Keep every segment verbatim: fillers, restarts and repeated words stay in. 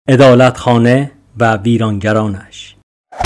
عدالتخانه و ویرانگرانش.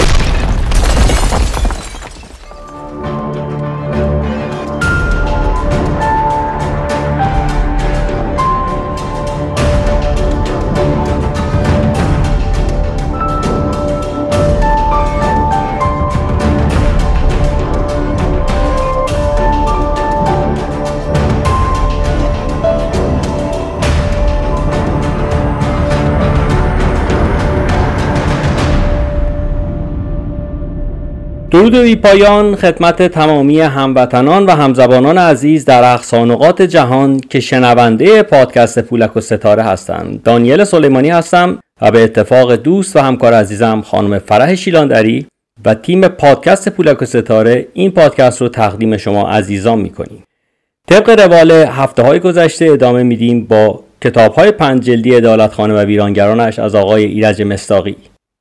درود بی پایان خدمت تمامی هموطنان و همزبانان عزیز در اقصا نقاط جهان که شنونده پادکست پولک و ستاره هستند. دانیل سلیمانی هستم و به اتفاق دوست و همکار عزیزم خانم فرح شیلاندری و تیم پادکست پولک و ستاره این پادکست رو تقدیم شما عزیزان میکنیم. طبق روال هفته های گذشته ادامه میدیم با کتاب های پنج جلدی عدالتخانه و ویرانگرانش از آقای ایرج مصداقی.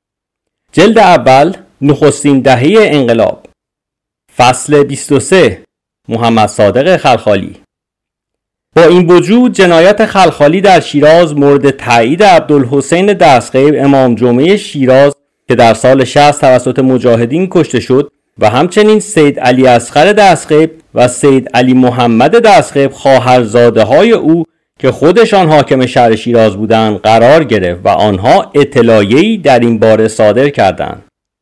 جلد اول، نخستین دهه انقلاب، فصل بیست و سه، محمد صادق خلخالی. با این وجود جنایت خلخالی در شیراز مورد تایید عبدالحسین دستغیب امام جمعه شیراز که در سال شصت توسط مجاهدین کشته شد و همچنین سید علی اصغر دستغیب و سید علی محمد دستغیب خواهرزاده های او که خودشان حاکم شهر شیراز بودند قرار گرفت و آنها اطلاعیه‌ای در این باره صادر کردند.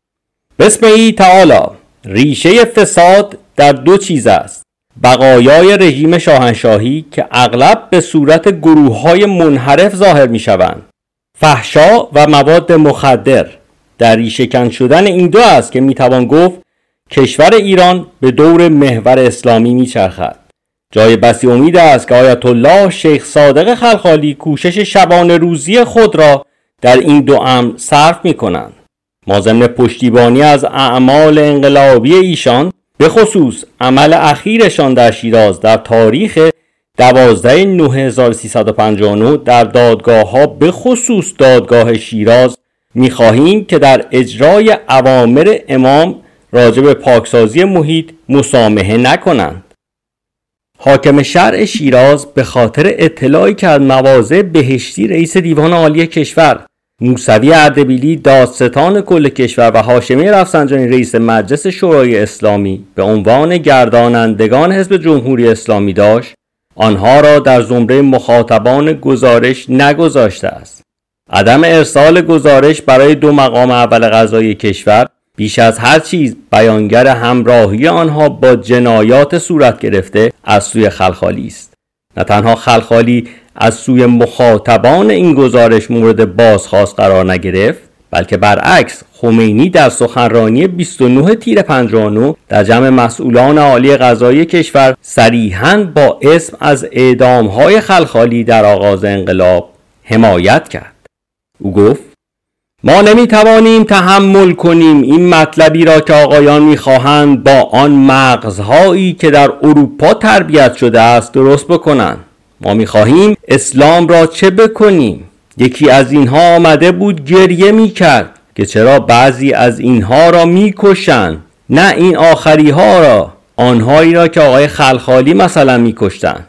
بسم تعالی، ریشه فساد در دو چیز است: بقایای رژیم شاهنشاهی که اغلب به صورت گروه‌های منحرف ظاهر می‌شوند، فحشا و مواد مخدر. در ریشه کن شدن این دو است که میتوان گفت کشور ایران به دور محور اسلامی میچرخد. جای بسی امید است که آیت الله شیخ صادق خلخالی کوشش شبانه روزی خود را در این دو امر صرف می‌کنند. ما ضمن پشتیبانی از اعمال انقلابی ایشان، به خصوص عمل اخیرشان در شیراز در تاریخ دوازده نه هزار و سیصد و پنجاه و نه در دادگاه ها، به خصوص دادگاه شیراز، می‌خواهیم که در اجرای اوامر امام راجع به پاکسازی محیط مسامحه نکنند. حاکم شرع شیراز به خاطر اطلاعی که از مواضع بهشتی رئیس دیوان عالی کشور، موسوی اردبیلی دادستان کل کشور و هاشمی رفسنجانی رئیس مجلس شورای اسلامی به عنوان گردانندگان حزب جمهوری اسلامی داشت، آنها را در زمره مخاطبان گزارش نگذاشته است. عدم ارسال گزارش برای دو مقام اول قضایی کشور بیش از هر چیز بیانگر همراهی آنها با جنایات صورت گرفته از سوی خلخالی است. نه تنها خلخالی از سوی مخاطبان این گزارش مورد بازخواست قرار نگرفت، بلکه برعکس خمینی در سخنرانی بیست و نه تیر پنجاه و نه در جمع مسئولان عالی قضایی کشور صریحاً با اسم از اعدام‌های خلخالی در آغاز انقلاب حمایت کرد. او گفت: ما نمیتوانیم تحمل کنیم این مطلبی را که آقایان میخواهند با آن مغزهایی که در اروپا تربیت شده است درست بکنند. ما میخواهیم اسلام را چه بکنیم؟ یکی از اینها آمده بود گریه میکرد که چرا بعضی از اینها را میکشند، نه این آخری ها را، آنهایی را که آقای خلخالی مثلا میکشتند.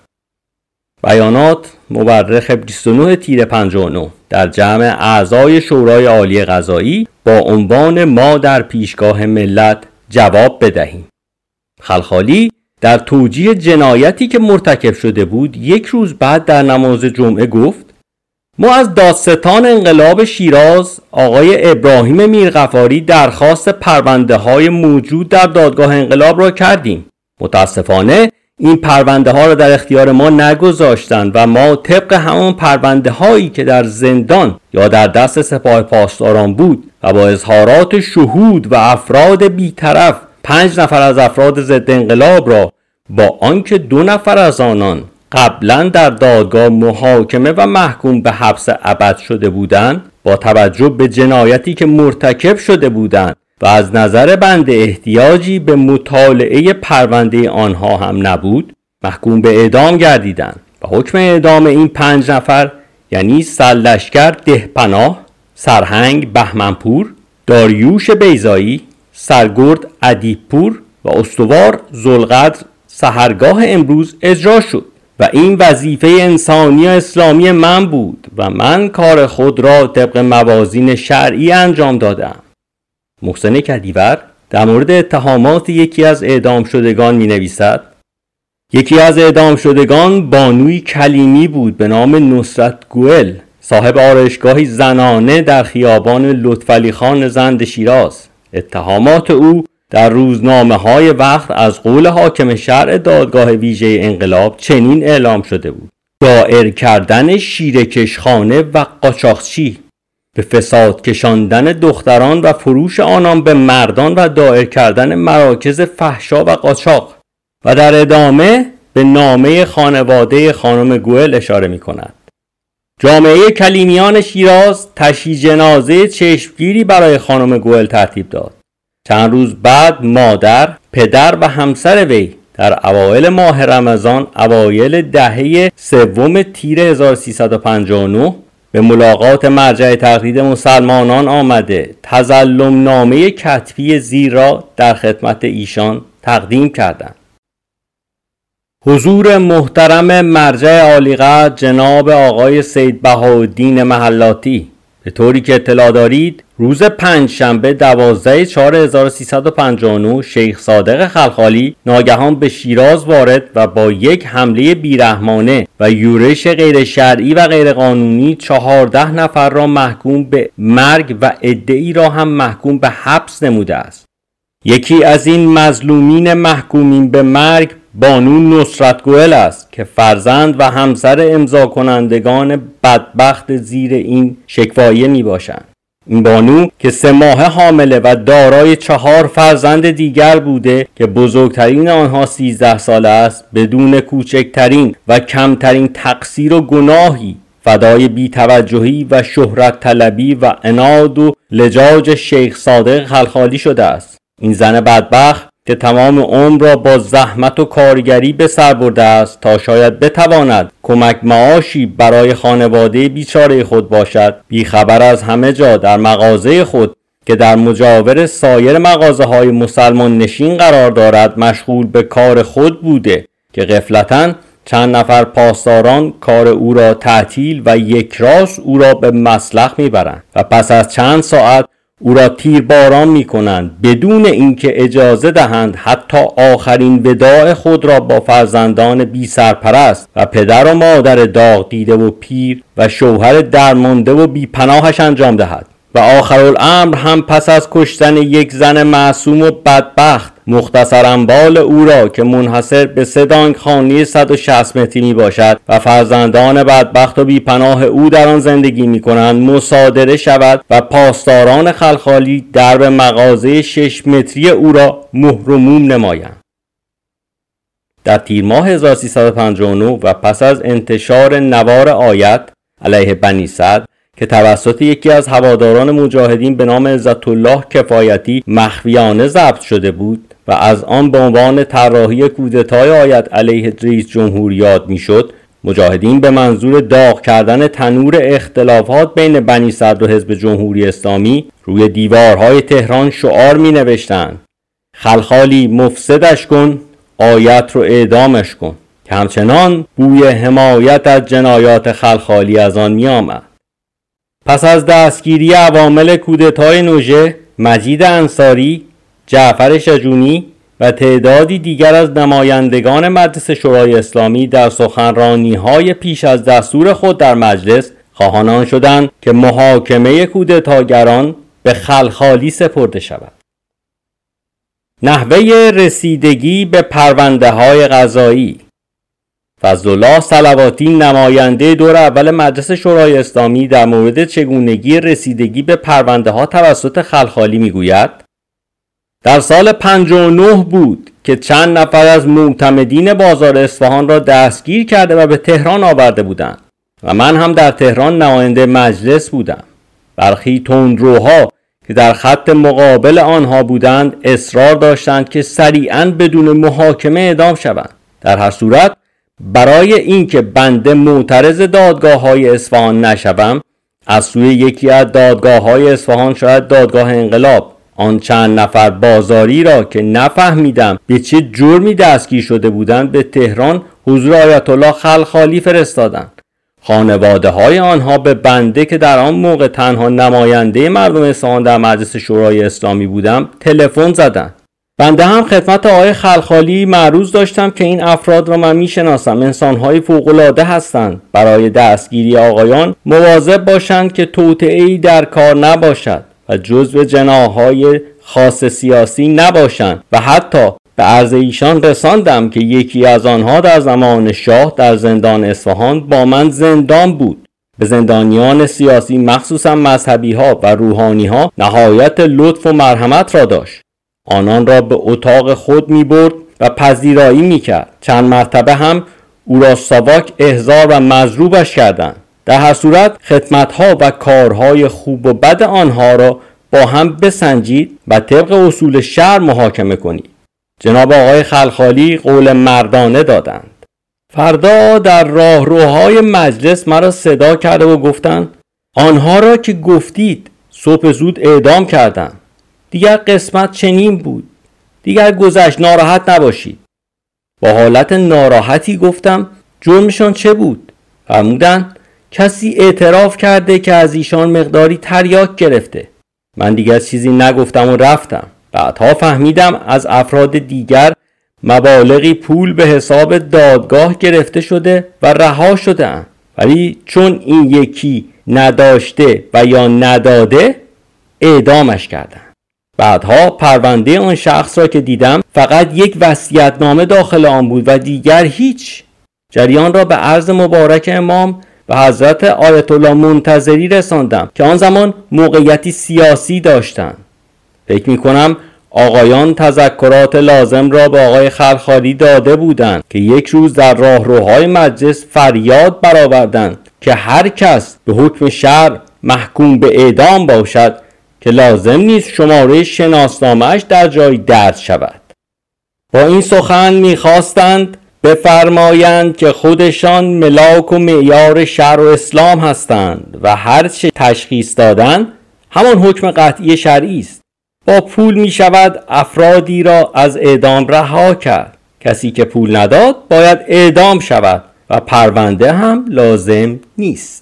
بیانات مورخ بیست و نه تیر پنجاه و نه در جمع اعضای شورای عالی قضایی با عنوان ما در پیشگاه ملت جواب بدهیم. خلخالی در توجیه جنایتی که مرتکب شده بود یک روز بعد در نماز جمعه گفت: ما از دادستان انقلاب شیراز آقای ابراهیم میرغفاری درخواست پرونده های موجود در دادگاه انقلاب را کردیم. متاسفانه این پرونده ها را در اختیار ما نگذاشتند و ما طبق همان پرونده هایی که در زندان یا در دست سپاه پاسداران بود و با اظهارات شهود و افراد بی‌طرف پنج نفر از افراد ضد انقلاب را با آنکه دو نفر از آنان قبلا در دادگاه محاکمه و محکوم به حبس ابد شده بودند، با توجه به جنایتی که مرتکب شده بودند و از نظر بنده احتیاجی به مطالعه پرونده آنها هم نبود، محکوم به اعدام گردیدند و حکم اعدام این پنج نفر یعنی سرلشکر دهپناه، سرهنگ بهمنپور، داریوش بیضایی، سرگرد ادیبپور و استوار ذوالقدر سحرگاه امروز اجرا شد. و این وظیفه انسانی و اسلامی من بود و من کار خود را طبق موازین شرعی انجام دادم. محسن کدیور در مورد اتهامات یکی از اعدام شدگان می نویسد: یکی از اعدام شدگان بانوی کلیمی بود به نام نصرت گوئل، صاحب آرایشگاهی زنانه در خیابان لطفعلی خان زند شیراز. اتهامات او در روزنامه های وقت از قول حاکم شرع دادگاه ویژه انقلاب چنین اعلام شده بود: دائر کردن شیرکشخانه و قاچاقچی، به فساد کشاندن دختران و فروش آنان به مردان و دائر کردن مراکز فحشا و قاچاق. و در ادامه به نامه خانواده خانم گوئل اشاره می کند. جامعه کلیمیان شیراز تشییع جنازه چشمگیری برای خانم گوئل ترتیب داد. چند روز بعد مادر، پدر و همسر وی در اوایل ماه رمضان اوایل دهه سوم تیر هزار و سیصد و پنجاه و نه به ملاقات مرجع تقلید مسلمانان آمده تظلم نامه کتبی زیر را در خدمت ایشان تقدیم کردند. حضور محترم مرجع عالیقدر جناب آقای سید بهاءالدین محلاتی، به طوری که اطلاع دارید روز پنجشنبه دوازده چهار هزار و سیصد و پنجاه و نه شیخ صادق خلخالی ناگهان به شیراز وارد و با یک حمله بیرحمانه و یورش غیر شرعی و غیر قانونی چهارده نفر را محکوم به مرگ و عده‌ای را هم محکوم به حبس نموده است. یکی از این مظلومین محکومین به مرگ بانو نصرت گوئل است که فرزند و همسر امضا کنندگان بدبخت زیر این شکوایه می باشند. این بانو که سه ماه حامله و دارای چهار فرزند دیگر بوده که بزرگترین آنها سیزده ساله است، بدون کوچکترین و کمترین تقصیر و گناهی فدای بی‌توجهی و شهرت طلبی و عناد و لجاج شیخ صادق خلخالی شده است. این زن بدبخت که تمام عمر را با زحمت و کارگری به سر برده است تا شاید بتواند کمک معاشی برای خانواده بیچاره خود باشد، بیخبر از همه جا در مغازه خود که در مجاور سایر مغازه های مسلمان نشین قرار دارد مشغول به کار خود بوده که غفلتاً چند نفر پاسداران کار او را تعطیل و یک راست او را به مسلخ میبرند و پس از چند ساعت او را تیرباران می کنند بدون اینکه اجازه دهند حتی آخرین وداع خود را با فرزندان بی سرپرست و پدر و مادر داغ دیده و پیر و شوهر درمانده و بی پناهش انجام دهد. و آخرالامر هم پس از کشتن یک زن معصوم و بدبخت مختصر اموال او را که منحصر به سه دانگ خانه صد و شصت متری می باشد و فرزندان بدبخت و بی پناه او در آن زندگی می کنند مصادره شود و پاسداران خلخالی درب مغازه شش متری او را مهر و موم نمایند. در تیر ماه هزار و سیصد و پنجاه و نه و پس از انتشار نوار آیت علیه بنی سعد که توسط یکی از هواداران مجاهدین به نام عزت الله کفایتی مخفیانه ضبط شده بود و از آن به عنوان طراحی کودتای آیت علیه رئیس جمهور یاد میشد، مجاهدین به منظور داغ کردن تنور اختلافات بین بنی صدر و حزب جمهوری اسلامی روی دیوارهای تهران شعار می نوشتند: خلخالی مفسدش کن، آیت رو اعدامش کن، که همچنان بوی حمایت از جنایات خلخالی از آن می آمد. پس از دستگیری عوامل کودتای نوژه، مجید انصاری، جعفر شجونی و تعدادی دیگر از نمایندگان مجلس شورای اسلامی در سخنرانی‌های پیش از دستور خود در مجلس خواهان آن شدند که محاکمه کودتاگران به خلخالی سپرده شود. نحوه رسیدگی به پرونده‌های قضایی. فضلالله صلواتی نماینده دور اول مجلس شورای اسلامی در مورد چگونگی رسیدگی به پرونده ها توسط خلخالی میگوید: در سال پنجاه و نه بود که چند نفر از معتمدین بازار اصفهان را دستگیر کرده و به تهران آورده بودند و من هم در تهران نماینده مجلس بودم. برخی تندروها که در خط مقابل آنها بودند اصرار داشتند که سریعاً بدون محاکمه اعدام شوند. در هر صورت برای اینکه بنده معترض دادگاه‌های اصفهان نشوم، از سوی یکی از دادگاه‌های اصفهان، شاید دادگاه انقلاب، آن چند نفر بازاری را که نفهمیدم به چه جرمی دستگیر شده بودند به تهران حضور آیت الله خلخالی فرستادند. خانواده های آنها به بنده که در آن موقع تنها نماینده مردم اصفهان در مجلس شورای اسلامی بودم تلفن زدند. بنده هم خدمت آقای خلخالی معروض داشتم که این افراد را من میشناسم، انسان‌های فوق‌العاده هستند. برای دستگیری آقایان مواظب باشند که توطئه‌ای در کار نباشد و جزو جناح‌های خاص سیاسی نباشند و حتی به عرض ایشان رساندم که یکی از آنها در زمان شاه در زندان اصفهان با من زندان بود. به زندانیان سیاسی مخصوصا مذهبی ها و روحانی ها نهایت لطف و مرحمت را داشت. آنان را به اتاق خود می برد و پذیرایی می کرد. چند مرتبه هم او را ساواک احضار و مضروبش کردند. در هر صورت خدمت ها و کارهای خوب و بد آنها را با هم بسنجید و طبق اصول شرع محاکمه کنید. جناب آقای خلخالی قول مردانه دادند. فردا در راهروهای مجلس مرا صدا کرده و گفتند آنها را که گفتید صبح زود اعدام کردند. دیگر قسمت چنین بود. دیگر گذشت، ناراحت نباشید. با حالت ناراحتی گفتم جرمشان چه بود؟ فرمودند کسی اعتراف کرده که از ایشان مقداری تریاک گرفته. من دیگر چیزی نگفتم و رفتم. بعدها فهمیدم از افراد دیگر مبالغی پول به حساب دادگاه گرفته شده و رها شده اند. ولی چون این یکی نداشته و یا نداده اعدامش کردن. بعدها پرونده آن شخص را که دیدم فقط یک وصیت‌نامه داخل آن بود و دیگر هیچ. جریان را به عرض مبارک امام و حضرت آیت الله منتظری رساندم که آن زمان موقعیتی سیاسی داشتند. فکر می کنم آقایان تذکرات لازم را به آقای خلخالی داده بودند که یک روز در راهروهای مجلس فریاد برآوردند که هر کس به حکم شرع محکوم به اعدام باشد که لازم نیست شماره شناسنامه‌اش در جای درج شود. با این سخن می‌خواستند بفرمایند که خودشان ملاک و معیار شرع و اسلام هستند و هر چه تشخیص دادن همان حکم قطعی شرعی است. با پول می شود افرادی را از اعدام رها کرد. کسی که پول نداد باید اعدام شود و پرونده هم لازم نیست.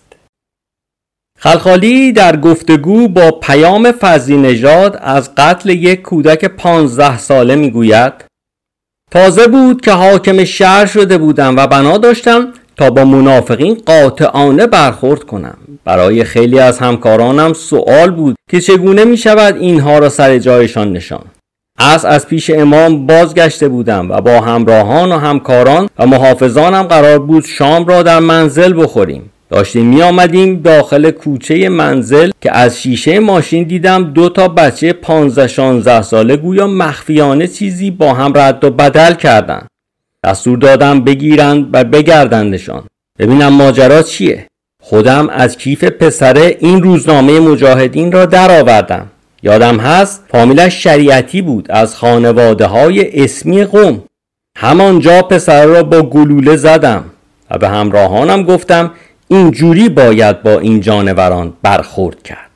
خلخالی در گفتگو با پیام فضلی نژاد از قتل یک کودک پانزده ساله می گوید تازه بود که حاکم شهر شده بودم و بنا داشتم تا با منافقین قاطعانه برخورد کنم. برای خیلی از همکارانم سوال بود که چگونه می شود اینها را سر جایشان نشان. از از پیش امام بازگشته بودم و با همراهان و همکاران و محافظانم قرار بود شام را در منزل بخوریم. داشتیم می آمدیم داخل کوچه منزل که از شیشه ماشین دیدم دو تا بچه پانزده شانزده ساله گویا مخفیانه چیزی با هم رد و بدل کردند. دستور دادم بگیرند و بگردندشان ببینم ماجرا چیه. خودم از کیف پسره این روزنامه مجاهدین را در آوردم. یادم هست فامیلش شریعتی بود، از خانواده های اسمی قم. همانجا پسره را با گلوله زدم و به همراهانم گفتم اینجوری باید با این جانوران برخورد کرد.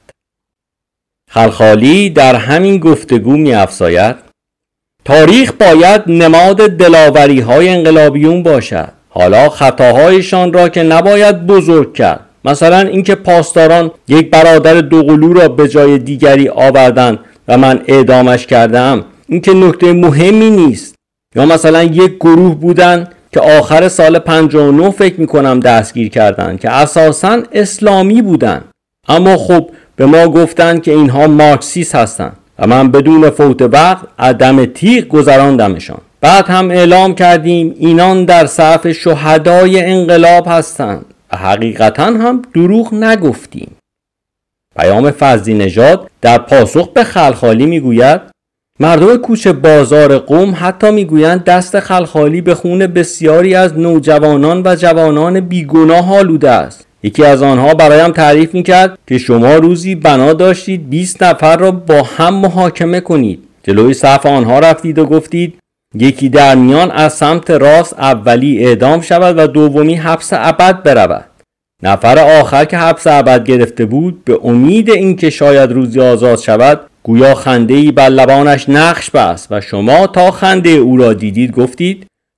خلخالی در همین گفتگو می افزاید تاریخ باید نماد دلاوری های انقلابیون باشد. حالا خطاهایشان را که نباید بزرگ کرد. مثلا اینکه پاسداران یک برادر دوقلو را به جای دیگری آوردند و من اعدامش کردم، این که نکته مهمی نیست. یا مثلا یک گروه بودن که آخر سال پنجاه و نه فکر میکنم دستگیر کردن که اساساً اسلامی بودن، اما خب به ما گفتن که اینها مارکسیست هستن و من بدون فوت وقت عدم تیغ گذراندمشان. بعد هم اعلام کردیم اینان در صف شهدای انقلاب هستند و حقیقتاً هم دروغ نگفتیم. پیام فضلی نژاد در پاسخ به خلخالی میگوید مردم کوچه بازار قم حتی میگویند دست خلخالی به خون بسیاری از نوجوانان و جوانان بیگناه آلوده است. یکی از آنها برایم تعریف میکرد که شما روزی بنا داشتید بیست نفر را با هم محاکمه کنید. جلوی صف آنها رفتید و گفتید یکی در میان از سمت راست اولی اعدام شود و دومی حبس ابد برود. نفر آخر که حبس ابد گرفته بود به امید اینکه شاید روزی آزاد شود گویا خنده‌ای بر لبانش نقش بست و شما تا خنده او را دیدید گفتید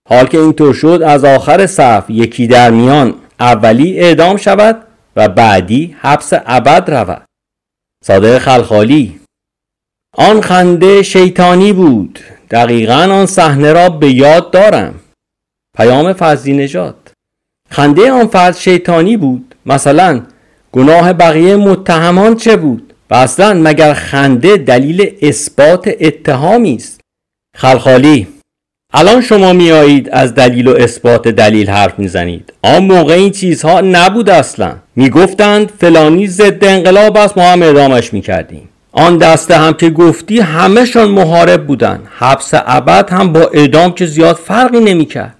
حال که اینطور شد از آخر صف یکی در میان اولی اعدام شود و بعدی حبس ابد رود. صادق خلخالی: آن خنده شیطانی بود، دقیقاً آن صحنه را به یاد دارم. پیام فضلی نژاد: خنده آن فرد شیطانی بود، مثلا گناه بقیه متهمان چه بود؟ و اصلا مگر خنده دلیل اثبات اتهامی است؟ خلخالی: الان شما میایید از دلیل و اثبات دلیل حرف میزنید. آن موقع این چیزها نبود اصلا. میگفتند فلانی ضد انقلاب است، ما هم اعدامش میکردیم. آن دسته هم که گفتی همه‌شان محارب بودن. حبس ابد هم با اعدام که زیاد فرقی نمیکرد.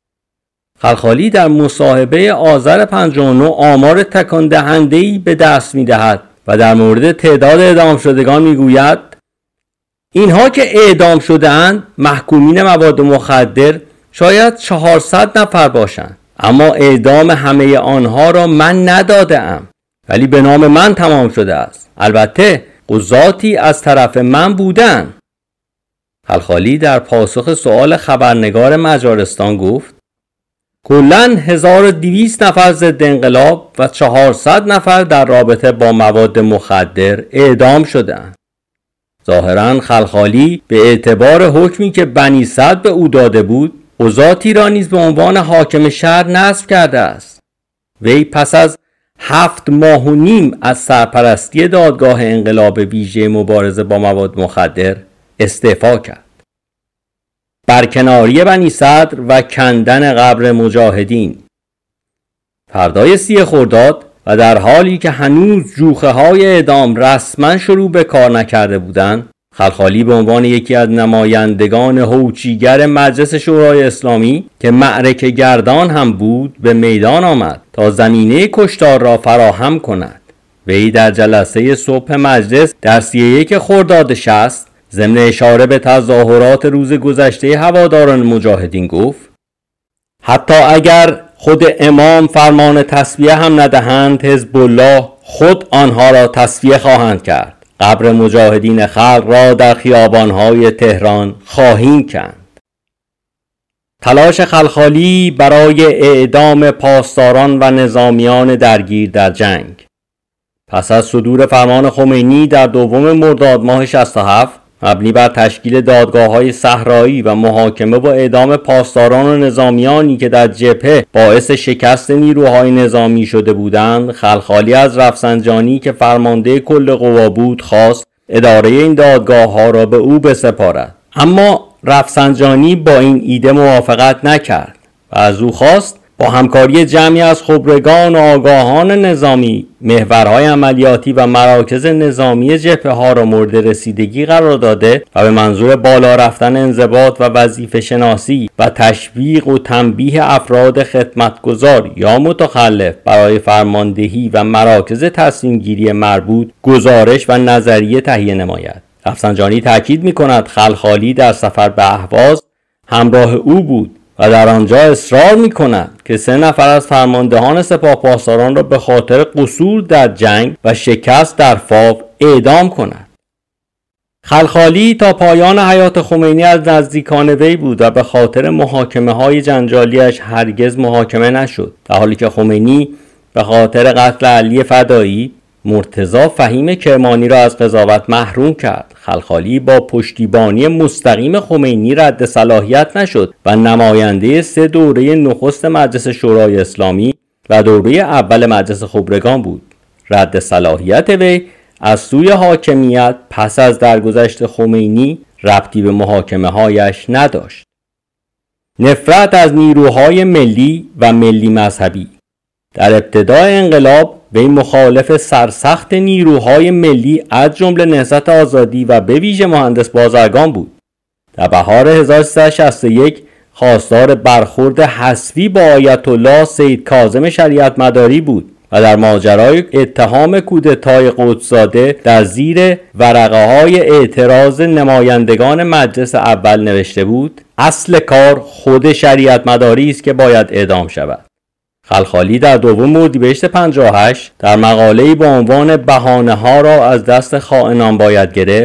خلخالی در مصاحبه آذر پنجاه و نه آمار تکان دهنده‌ای به دست میدهد و در مورد تعداد اعدام شدگان میگوید اینها که اعدام شده‌اند محکومین مواد مخدر شاید چهارصد نفر باشند، اما اعدام همه آنها را من نداده‌ام، ولی به نام من تمام شده است. البته قضاتی از طرف من بودند. خلخالی در پاسخ سؤال خبرنگار مجارستان گفت کلاً هزار و دویست نفر ضد انقلاب و چهارصد نفر در رابطه با مواد مخدر اعدام شدند. ظاهراً خلخالی به اعتبار حکمی که بنی سعد به او داده بود، قضاتی را نیز به عنوان حاکم شهر نصب کرده است. وی پس از هفت ماه و نیم از سرپرستی دادگاه انقلاب ویژه مبارزه با مواد مخدر استعفا کرد. برکناری بنی صدر و کندن قبر مجاهدین. فردای سی خرداد و در حالی که هنوز جوخه های اعدام رسما شروع به کار نکرده بودند، خلخالی به عنوان یکی از نمایندگان هوچیگر مجلس شورای اسلامی که معرکه گردان هم بود به میدان آمد تا زمینه کشتار را فراهم کند. وی در جلسه صبح مجلس در سی و یک خرداد شصت ضمن اشاره به تظاهرات روز گذشته هواداران مجاهدین گفت حتی اگر خود امام فرمان تسبیح هم ندهند، حزب الله خود آنها را تسبیح خواهند کرد. قبر مجاهدین خلق را در خیابانهای تهران خواهیم کند. تلاش خلخالی برای اعدام پاسداران و نظامیان درگیر در جنگ. پس از صدور فرمان خمینی در دوم مرداد ماه شصت و هفت مبنی بر تشکیل دادگاه‌های صحرایی و محاکمه با اعدام پاسداران و نظامیانی که در جبهه باعث شکست نیروهای نظامی شده بودند، خلخالی از رفسنجانی که فرمانده کل قوا بود خواست اداره این دادگاه‌ها را به او بسپارد. اما رفسنجانی با این ایده موافقت نکرد و از او خواست با همکاری جمعی از خبرگان و آگاهان نظامی محورهای عملیاتی و مراکز نظامی جبهه ها را مورد رسیدگی قرار داده و به منظور بالا رفتن انضباط و وظیفه شناسی و تشویق و تنبیه افراد خدمتگزار یا متخلف برای فرماندهی و مراکز تصمیم گیری مربوط گزارش و نظریه تهیه نماید. رفسنجانی تاکید می‌کند خلخالی در سفر به اهواز همراه او بود و در آنجا اصرار می‌کند که سه نفر از فرماندهان سپاهپاسداران را به خاطر قصور در جنگ و شکست در فاو اعدام کند. خلخالی تا پایان حیات خمینی از نزدیکان وی بود و به خاطر محاکمه‌های جنجالیش هرگز محاکمه نشد، در حالی که خمینی به خاطر قتل علی فدایی مرتضی فهیم کرمانی را از قضاوت محروم کرد. خلخالی با پشتیبانی مستقیم خمینی رد صلاحیت نشد و نماینده سه دوره نخست مجلس شورای اسلامی و دوره اول مجلس خبرگان بود. رد صلاحیت وی از سوی حاکمیت پس از درگذشت خمینی ربطی به محاکمه هایش نداشت. نفرت از نیروهای ملی و ملی مذهبی. در ابتدای انقلاب وی مخالف سرسخت نیروهای ملی از جمله نهضت آزادی و به ویژه مهندس بازرگان بود. در بهار هزار و سیصد و شصت و یک خواستار برخورد حذفی با آیت الله سید کاظم شریعت مداری بود و در ماجرای اتهام کودتای قدس‌زاده در زیر ورقه های اعتراض نمایندگان مجلس اول نوشته بود اصل کار خود شریعت مداری است که باید اعدام شود. خلخالی در دوم اردیبهشت پنجاه و هشت در مقاله‌ای با عنوان بهانه‌ها را از دست خائنان باید گرفت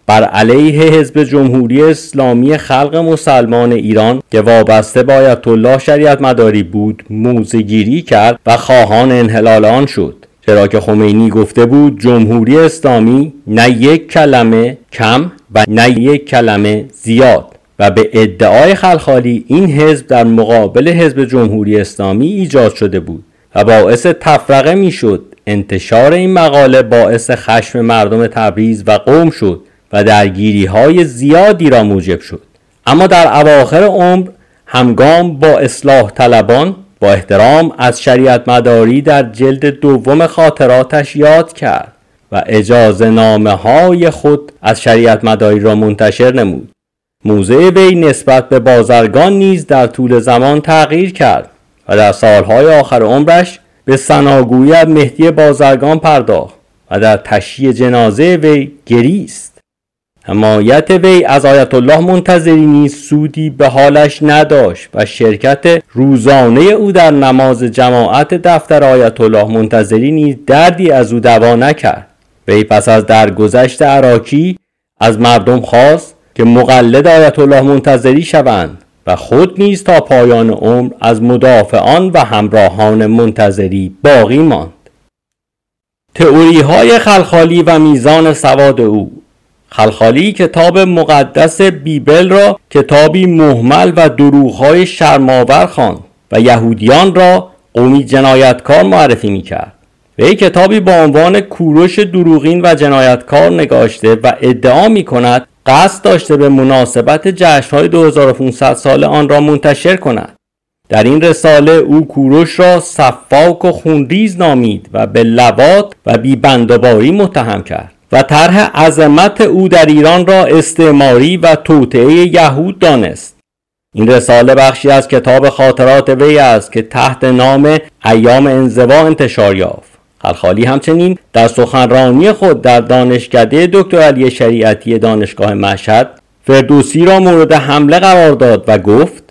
بر علیه حزب جمهوری اسلامی خلق مسلمان ایران که وابسته به آیت الله شریعت مداری بود موضع‌گیری کرد و خواهان انحلال آن شد، چرا که خمینی گفته بود جمهوری اسلامی نه یک کلمه کم و نه یک کلمه زیاد، و به ادعای خلخالی این حزب در مقابل حزب جمهوری اسلامی ایجاد شده بود و باعث تفرقه میشد. انتشار این مقاله باعث خشم مردم تبریز و قم شد و درگیری های زیادی را موجب شد. اما در اواخر عمر همگام با اصلاح طلبان با احترام از شریعت مداری در جلد دوم خاطراتش یاد کرد و اجازه نامه های خود از شریعت مداری را منتشر نمود. موضع وی نسبت به بازرگان نیز در طول زمان تغییر کرد و در سالهای آخر عمرش به ثناگویی از مهدی بازرگان پرداخت و در تشییع جنازه وی گریست. حمایت وی از آیت الله منتظری نیز سودی به حالش نداشت و شرکت روزانه او در نماز جماعت دفتر آیت الله منتظری نیز دردی از او دوا نکرد. وی پس از درگذشت عراکی از مردم خواست که مقلد آیت الله منتظری شوند و خود نیز تا پایان عمر از مدافعان و همراهان منتظری باقی ماند. تئوری های خلخالی و میزان سواد او. خلخالی کتاب مقدس بیبل را کتابی مهمل و دروغ‌های شرم‌آور خواند و یهودیان را قومی جنایتکار معرفی می‌کرد. وی کتابی با عنوان کوروش دروغین و جنایتکار نگاشته و ادعا می‌کند قصد داشته به مناسبت جشن‌های دو هزار و پانصد ساله آن را منتشر کند. در این رساله او کوروش را سفاک و خونریز نامید و به لواط و بی‌بندوباری متهم کرد و طرح عظمت او در ایران را استعماری و توطئه یهود دانست. این رساله بخشی از کتاب خاطرات وی است که تحت نام ایام انزوا انتشار یافت. خلخالی همچنین در سخنرانی خود در دانشکده دکتر علی شریعتی دانشگاه مشهد فردوسی را مورد حمله قرار داد و گفت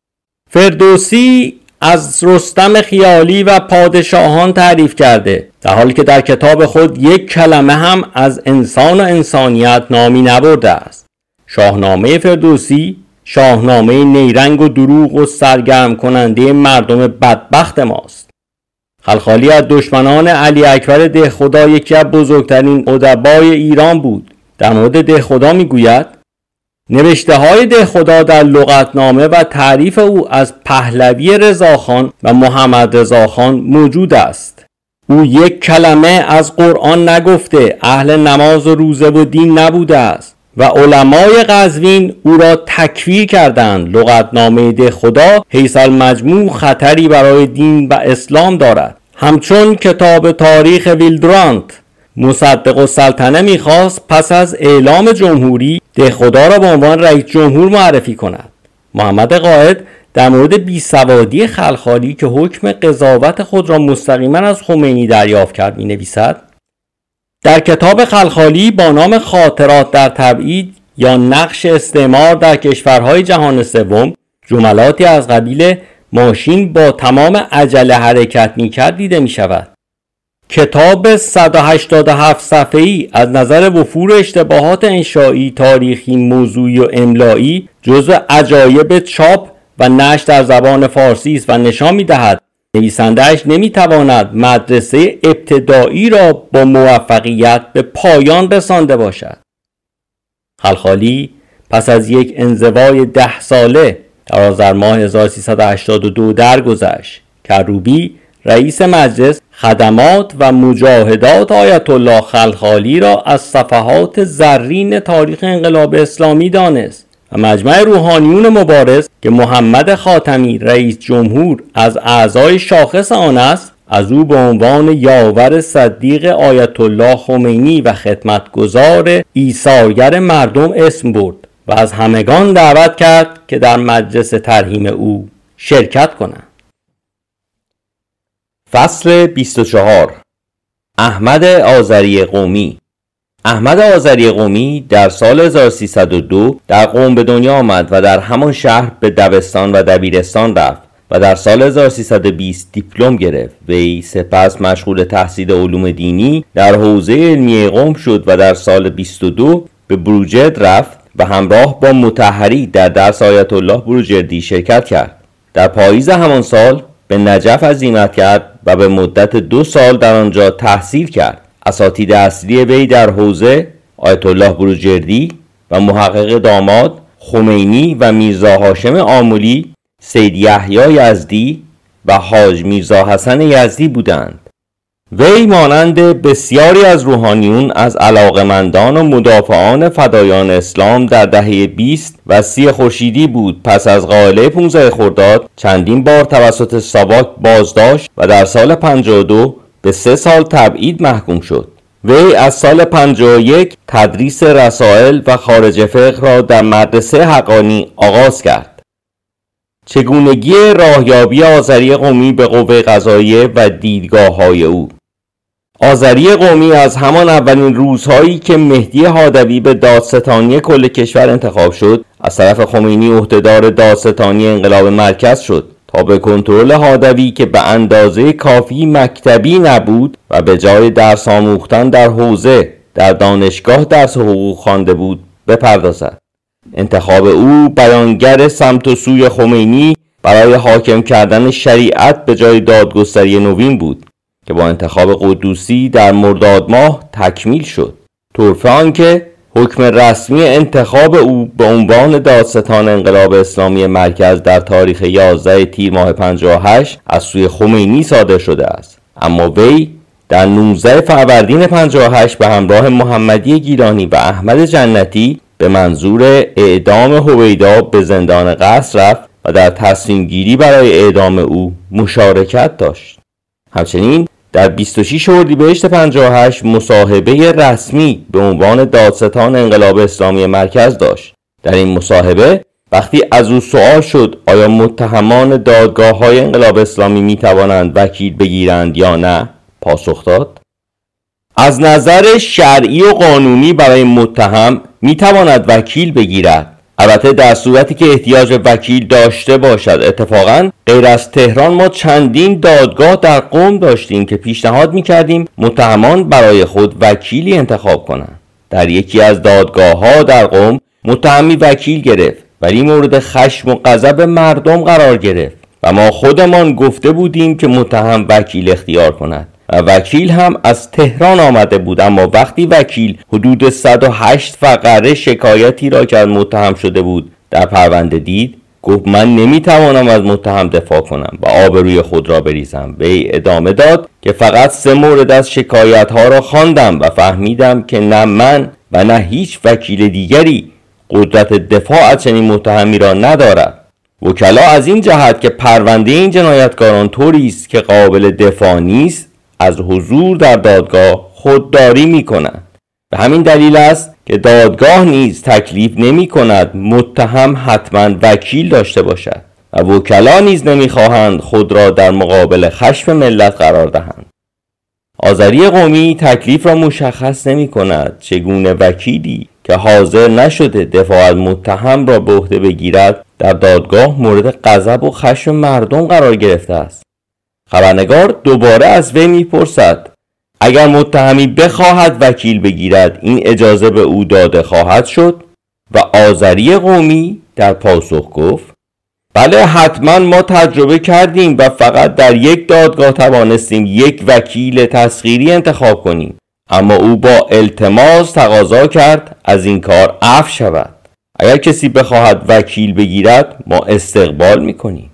فردوسی از رستم خیالی و پادشاهان تعریف کرده، در حالی که در کتاب خود یک کلمه هم از انسان و انسانیت نامی نبرده است. شاهنامه فردوسی شاهنامه نیرنگ و دروغ و سرگرم کننده مردم بدبخت ماست. خلخالی از دشمنان علی اکبر دهخدا یکی از بزرگترین ادبای ایران بود. در مورد دهخدا میگوید نوشته های دهخدا در لغتنامه و تعریف او از پهلوی رضاخان و محمد رضاخان موجود است. او یک کلمه از قرآن نگفته، اهل نماز و روزه و دین نبوده است و علمای قزوین او را تکفیر کردند. لغتنامه دهخدا حیث المجموع خطری برای دین و اسلام دارد. همچون کتاب تاریخ ویلدرانت مصدق السلطنه میخواست پس از اعلام جمهوری دهخدا را به عنوان رئیس جمهور معرفی کند. محمد قائد در مورد بیسوادی خلخالی که حکم قضاوت خود را مستقیما از خمینی دریافت کرد می نویسد در کتاب خلخالی با نام خاطرات در تبعید یا نقش استعمار در کشورهای جهان سوم جملاتی از قبیل ماشین با تمام عجله حرکت می کرد دیده می شود. کتاب صد و هشتاد و هفت صفحه‌ای از نظر وفور اشتباهات انشایی، تاریخی، موضوعی و املایی جزو عجایب چاپ و نشر در زبان فارسی است و نشان می‌دهد نویسنده‌اش نمی‌تواند مدرسه ابتدایی را با موفقیت به پایان رسانده باشد. خلخالی پس از یک انزوای ده ساله در آذر ماه هزار و سیصد و هشتاد و دو درگذشت. کروبی رئیس مجلس خدمات و مجاهدات آیت الله خلخالی را از صفحات زرین تاریخ انقلاب اسلامی دانست و مجمع روحانیون مبارز که محمد خاتمی رئیس جمهور از اعضای شاخص آن است از او به عنوان یاور صدیق آیت الله خمینی و خدمتگزار ایثارگر مردم اسم برد و از همگان دعوت کرد که در مجلس ترحیم او شرکت کنند. فصل بیست و چهار. احمد آذری قمی. احمد آذری قمی در سال هزار و سیصد و دو در قم به دنیا آمد و در همان شهر به دبستان و دبیرستان رفت و در سال هزار و سیصد و بیست دیپلم گرفت. وی سپس مشغول تحصیل علوم دینی در حوزه علمیه قم شد و در سال بیست و دو به بروجرد رفت و همراه با مطهری در درس آیت الله بروجردی شرکت کرد. در پاییز همان سال به نجف عزیمت کرد و به مدت دو سال در آنجا تحصیل کرد. اساتید اصلی وی در حوزه آیت الله بروجردی و محقق داماد خمینی و میرزا هاشم آملی، سید یحیی یزدی و حاج میرزا حسن یزدی بودند. وی مانند بسیاری از روحانیون از علاقمندان و مدافعان فدایان اسلام در دهه بیست و سی خورشیدی بود. پس از قائله پانزده خرداد چندین بار توسط ساواک بازداشت و در سال پنجاه و دو به سه سال تبعید محکوم شد. وی از سال پنجاه و یک تدریس رسائل و خارج فقه را در مدرسه حقانی آغاز کرد. چگونگی راهیابی آذری قومی به قوه قضاییه و دیدگاه‌های او. آذری قومی از همان اولین روزهایی که مهدی هادوی به دادستانی کل کشور انتخاب شد، از طرف خمینی عهدهدار دادستانی انقلاب مرکز شد تا به کنترل هادوی که به اندازه کافی مکتبی نبود و به جای درس آموختن در حوزه در دانشگاه درس حقوق خوانده بود بپردازد. انتخاب او بیانگر سمت و سوی خمینی برای حاکم کردن شریعت به جای دادگستری نوین بود که با انتخاب قدوسی در مرداد ماه تکمیل شد. طرفه آنکه حکم رسمی انتخاب او به عنوان دادستان انقلاب اسلامی مرکز در تاریخ یازده تیر ماه پنجاه و هشت از سوی خمینی صادر شده است، اما وی در نوزده فروردین پنجاه و هشت به همراه محمدی گیلانی و احمد جنتی به منظور اعدام هویدا به زندان قصر رفت و در تصمیم گیری برای اعدام او مشارکت داشت. همچنین در بیست و شش اردیبهشت پنجاه و هشت مصاحبه رسمی به عنوان دادستان انقلاب اسلامی مرکز داشت. در این مصاحبه وقتی از او سوال شد آیا متهمان دادگاه‌های انقلاب اسلامی می توانند وکیل بگیرند یا نه، پاسخ داد: از نظر شرعی و قانونی برای متهم می تواند وکیل بگیرد، البته در صورتی که احتیاج به وکیل داشته باشد. اتفاقاً غیر از تهران ما چندین دادگاه در قم داشتیم که پیشنهاد می‌کردیم متهمان برای خود وکیلی انتخاب کنند. در یکی از دادگاه‌ها در قم متهمی وکیل گرفت ولی مورد خشم و غضب مردم قرار گرفت و ما خودمان گفته بودیم که متهم وکیل اختیار کند و وکیل هم از تهران آمده بود. اما وقتی وکیل حدود صد و هشت فقره شکایتی را که از متهم شده بود در پرونده دید، گفت من نمیتوانم از متهم دفاع کنم و آبروی خود را بریزم. وی ادامه داد که فقط سه مورد از شکایت ها را خواندم و فهمیدم که نه من و نه هیچ وکیل دیگری قدرت دفاع از چنین متهمی را ندارد. وکلا از این جهت که پرونده این جنایتکاران طوری است که قابل دفاع نیست از حضور در دادگاه خودداری می کنند. به همین دلیل است که دادگاه نیز تکلیف نمی کند متهم حتما وکیل داشته باشد و وکلا نیز نمی خواهند خود را در مقابل خشم ملت قرار دهند. آذری قومی تکلیف را مشخص نمی کند چگونه وکیلی که حاضر نشده دفاع از متهم را به عهده بگیرد در دادگاه مورد غضب و خشم مردم قرار گرفته است. خبرنگار دوباره از وی میپرسد اگر متهمی بخواهد وکیل بگیرد این اجازه به او داده خواهد شد؟ و آذری قومی در پاسخ گفت بله حتما ما تجربه کردیم و فقط در یک دادگاه توانستیم یک وکیل تسخیری انتخاب کنیم، اما او با التماس تقاضا کرد از این کار عفو شود. اگر کسی بخواهد وکیل بگیرد ما استقبال میکنیم.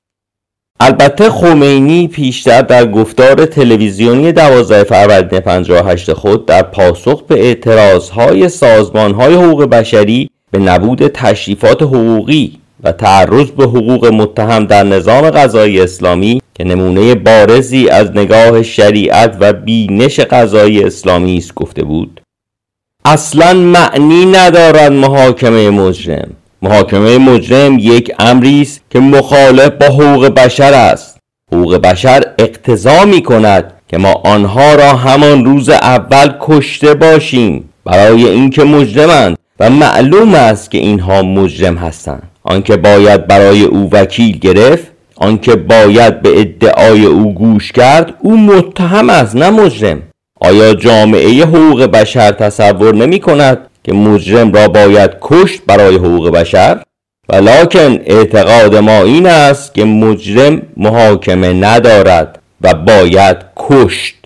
البته خمینی پیشتر در گفتار تلویزیونی دوازده فروردین پنجاه و هشت خود در پاسخ به اعتراضهای سازمانهای حقوق بشری به نبود تشریفات حقوقی و تعرض به حقوق متهم در نظام قضایی اسلامی که نمونه بارزی از نگاه شریعت و بینش قضایی اسلامی است گفته بود اصلا معنی ندارد محاکمه مجرم. محاکمه مجرم یک امری است که مخالف با حقوق بشر است. حقوق بشر اقتضا می کند که ما آنها را همان روز اول کشته باشیم برای اینکه مجرمند و معلوم است که اینها مجرم هستند. آنکه باید برای او وکیل گرفت، آنکه باید به ادعای او گوش کرد، او متهم است نه مجرم. آیا جامعه حقوق بشر تصور نمی کند که مجرم را باید کشت برای حقوق بشر، ولکن اعتقاد ما این است که مجرم محاکمه ندارد و باید کشت.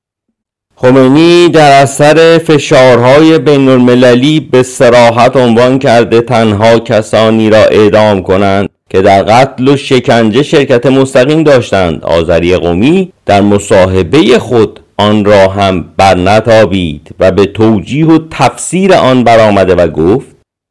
خمینی در اثر فشارهای بین المللی به صراحت عنوان کرده تنها کسانی را اعدام کنند که در قتل و شکنجه شرکت مستقیم داشتند. آذری قمی در مصاحبه خود آن را هم برنتابید و به توجیه و تفسیر آن برآمده و گفت: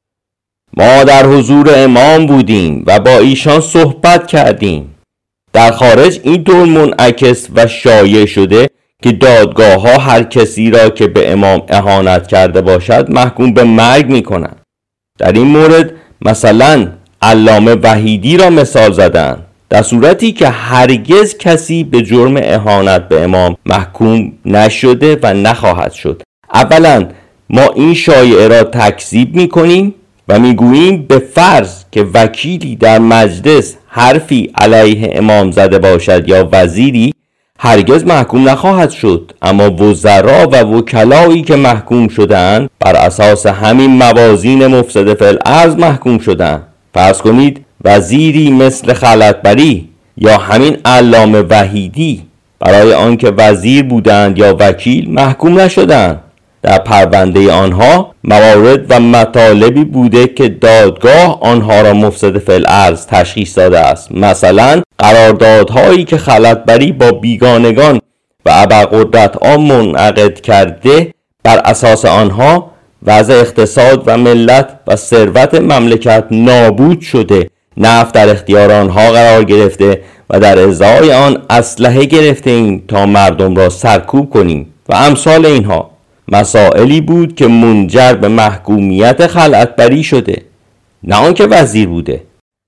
ما در حضور امام بودیم و با ایشان صحبت کردیم. در خارج اینطور منعکس و شایع شده که دادگاه ها هر کسی را که به امام اهانت کرده باشد محکوم به مرگ می کنند. در این مورد مثلا علامه وحیدی را مثال زدند، در صورتی که هرگز کسی به جرم اهانت به امام محکوم نشده و نخواهد شد. اولا ما این شایعه را تکذیب می کنیم و می گوییم به فرض که وکیلی در مجلس حرفی علیه امام زده باشد یا وزیری، هرگز محکوم نخواهد شد، اما وزرا و وکلایی که محکوم شدند بر اساس همین موازین مفسد فی الارض محکوم شدند. فرض کنید وزیری مثل خلعتبری یا همین علامه وحیدی برای آنکه وزیر بودند یا وکیل محکوم نشدند. در پرونده آنها موارد و مطالبی بوده که دادگاه آنها را مفسد فی الارض تشخیص داده است. مثلا قراردادهایی که خلعتبری با بیگانگان و ابرقدرت‌ها منعقد کرده، بر اساس آنها وضع اقتصاد و ملت و ثروت مملکت نابود شده، نفت در اختیار آنها قرار گرفته و در ازای آن اسلحه گرفته ایم تا مردم را سرکوب کنیم و امثال اینها. مسائلی بود که منجر به محکومیت خلعتبری شده، نه آنکه وزیر بوده.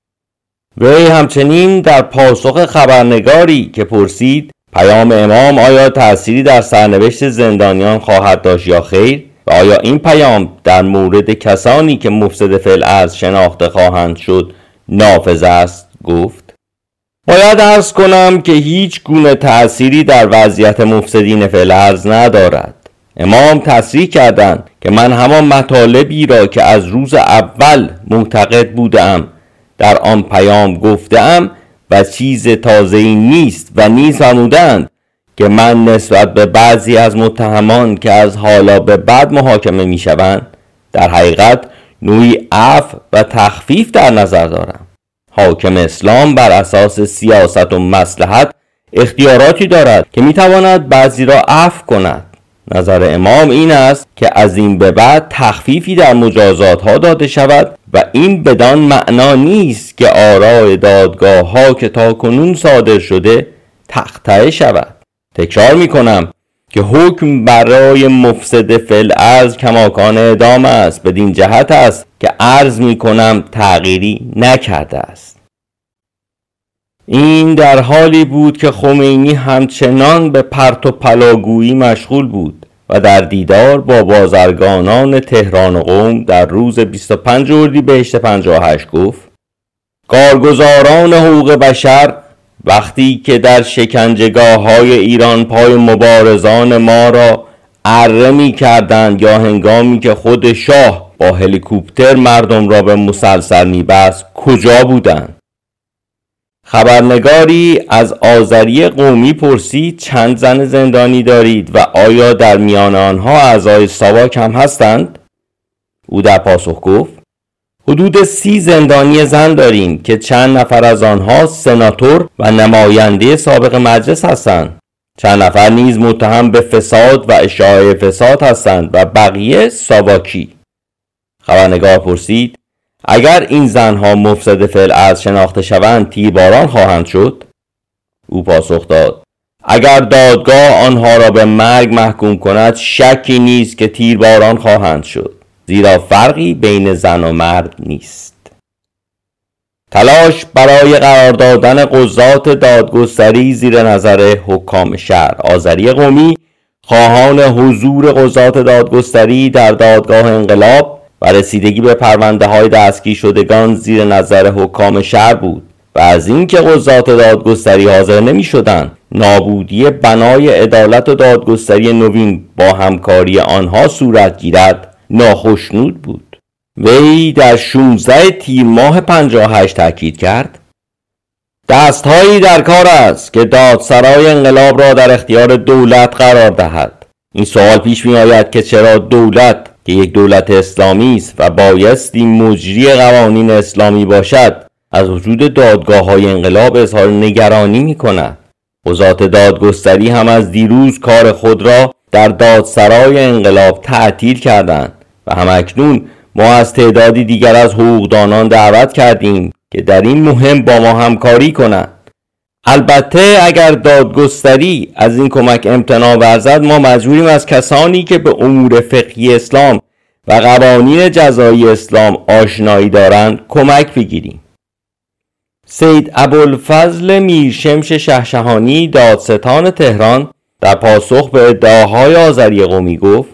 وی همچنین در پاسخ خبرنگاری که پرسید پیام امام آیا تأثیری در سرنوشت زندانیان خواهد داشت یا خیر و آیا این پیام در مورد کسانی که مفسد فی الارض شناخته خواهند شد نافذ است، گفت: باید عرض کنم که هیچ گونه تأثیری در وضعیت مفسدین فی الارض ندارد. امام تصریح کردند که من همان مطالبی را که از روز اول معتقد بودم در آن پیام گفتم و چیز تازه‌ای نیست و نیز فرمودند که من نسبت به بعضی از متهمان که از حالا به بعد محاکمه می شوند در حقیقت نوعی عفو و تخفیف در نظر دارم. حاکم اسلام بر اساس سیاست و مصلحت اختیاراتی دارد که می تواند بعضی را عفو کند. نظر امام این است که از این به بعد تخفیفی در مجازات ها داده شود و این بدان معنا نیست که آراء دادگاه ها که تا کنون صادر شده تقطیع شود. تکرار می کنم که حکم برای مفسد فی الارض کماکان اعدام است. بدین جهت است که عرض می کنم تغییری نکرده است. این در حالی بود که خمینی همچنان به پرت و پلاگویی مشغول بود و در دیدار با بازرگانان تهران و قم در روز بیست و پنجم اردیبهشت پنجاه و هشت گفت: کارگزاران حقوق بشر وقتی که در شکنجهگاه های ایران پای مبارزان ما را اره می کردند یا هنگامی که خود شاه با هلیکوپتر مردم را به مسلسل می بست کجا بودند؟ خبرنگاری از آذری قمی پرسید چند زن زندانی دارید و آیا در میان آنها اعضای ساواک هم هستند؟ او در پاسخ گفت: حدود سی زندانی زن داریم که چند نفر از آنها سناتور و نماینده سابق مجلس هستند. چند نفر نیز متهم به فساد و اشاعه فساد هستند و بقیه ساواکی. خبرنگار پرسید: اگر این زنها مفسد فی الارض شناخته شوند تیرباران خواهند شد؟ او پاسخ داد: اگر دادگاه آنها را به مرگ محکوم کند شکی نیست که تیرباران خواهند شد، زیرا فرقی بین زن و مرد نیست. تلاش برای قرار دادن قضات دادگستری زیر نظر حکام شهر. آذری قمی خواهان حضور قضات دادگستری در دادگاه انقلاب و رسیدگی به پرونده های دستگیر شدگان زیر نظر حکام شهر بود و از اینکه قضات دادگستری حاضر نمی شدند نابودی بنای عدالت و دادگستری نوین با همکاری آنها صورت گیرد ناخشنود بود. وی در شانزده تیر ماه پنجاه و هشت تاکید کرد: دستهایی در کار است که دادسرای انقلاب را در اختیار دولت قرار دهد. این سوال پیش می آید که چرا دولت که یک دولت اسلامی است و بایستی مجری قوانین اسلامی باشد از وجود دادگاه‌های انقلاب اظهار نگرانی می کند. قضات دادگستری هم از دیروز کار خود را در دادسرای انقلاب تعطیل کردند و همکنون ما از تعدادی دیگر از حقوقدانان دعوت کردیم که در این مهم با ما همکاری کنند. البته اگر دادگستری از این کمک امتناع ورزد، ما مجبوریم از کسانی که به امور فقهی اسلام و قوانین جزایی اسلام آشنایی دارند کمک بگیریم. سید ابوالفضل میرشمش شهشهانی دادستان تهران در پاسخ به ادعاهای آذری قومی گفت: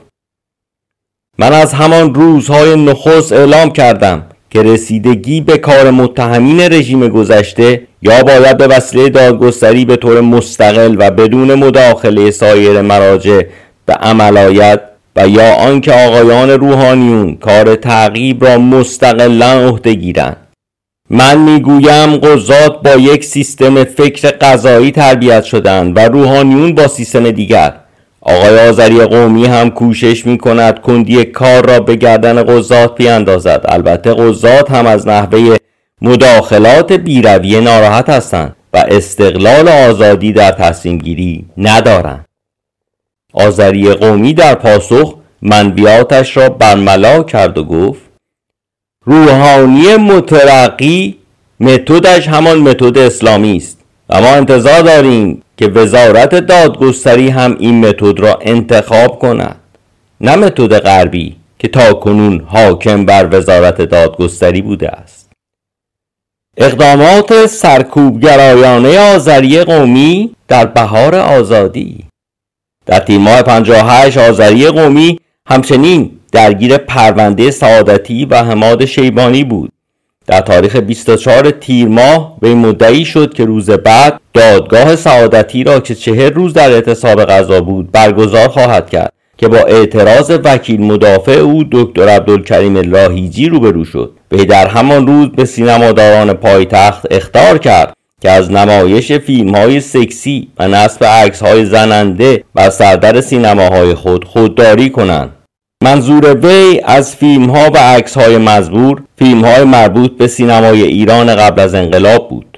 من از همان روزهای نخست اعلام کردم که رسیدگی به کار متهمین رژیم گذشته یا باید به وسیله دادگستری به طور مستقل و بدون مداخله سایر مراجع به عمل آید و یا آنکه آقایان روحانیون کار تعقیب را مستقلا عهده گیرند. من میگویم قضات با یک سیستم فکر قضایی تربیت شدند و روحانیون با سیستم دیگر. آقای آذری قومی هم کوشش میکند کندی کار را به گردن قضات بیاندازد. البته قضات هم از نحوه مداخلات بیرویه ناراحت هستند و استقلال آزادی در تصمیم گیری ندارند. آذری قومی در پاسخ منبیاتش را برملا کرد و گفت: روحانی مترقی متدش همان متد اسلامی است و ما انتظار داریم که وزارت دادگستری هم این متد را انتخاب کند، نه متد غربی که تاکنون حاکم بر وزارت دادگستری بوده است. اقدامات سرکوبگرایانه آذری قومی در بهار آزادی. در تیر ماه پنجاه و هشت آذری قومی همچنین درگیر پرونده سعادتی و حماد شیبانی بود. در تاریخ بیست و چهارم تیر ماه وی مدعی شد که روز بعد دادگاه سعادتی را که چهل روز در اعتصاب قضا بود برگزار خواهد کرد که با اعتراض وکیل مدافع او دکتر عبدالکریم لاهیجی روبرو شد. وی در همان روز به سینماداران پایتخت اخطار کرد که از نمایش فیلم‌های سکسی و نصب عکس‌های زننده بر سردر سینماهای خود خودداری کنند. منظور وی از فیلم‌ها و عکس‌های مزبور فیلم‌های مربوط به سینمای ایران قبل از انقلاب بود.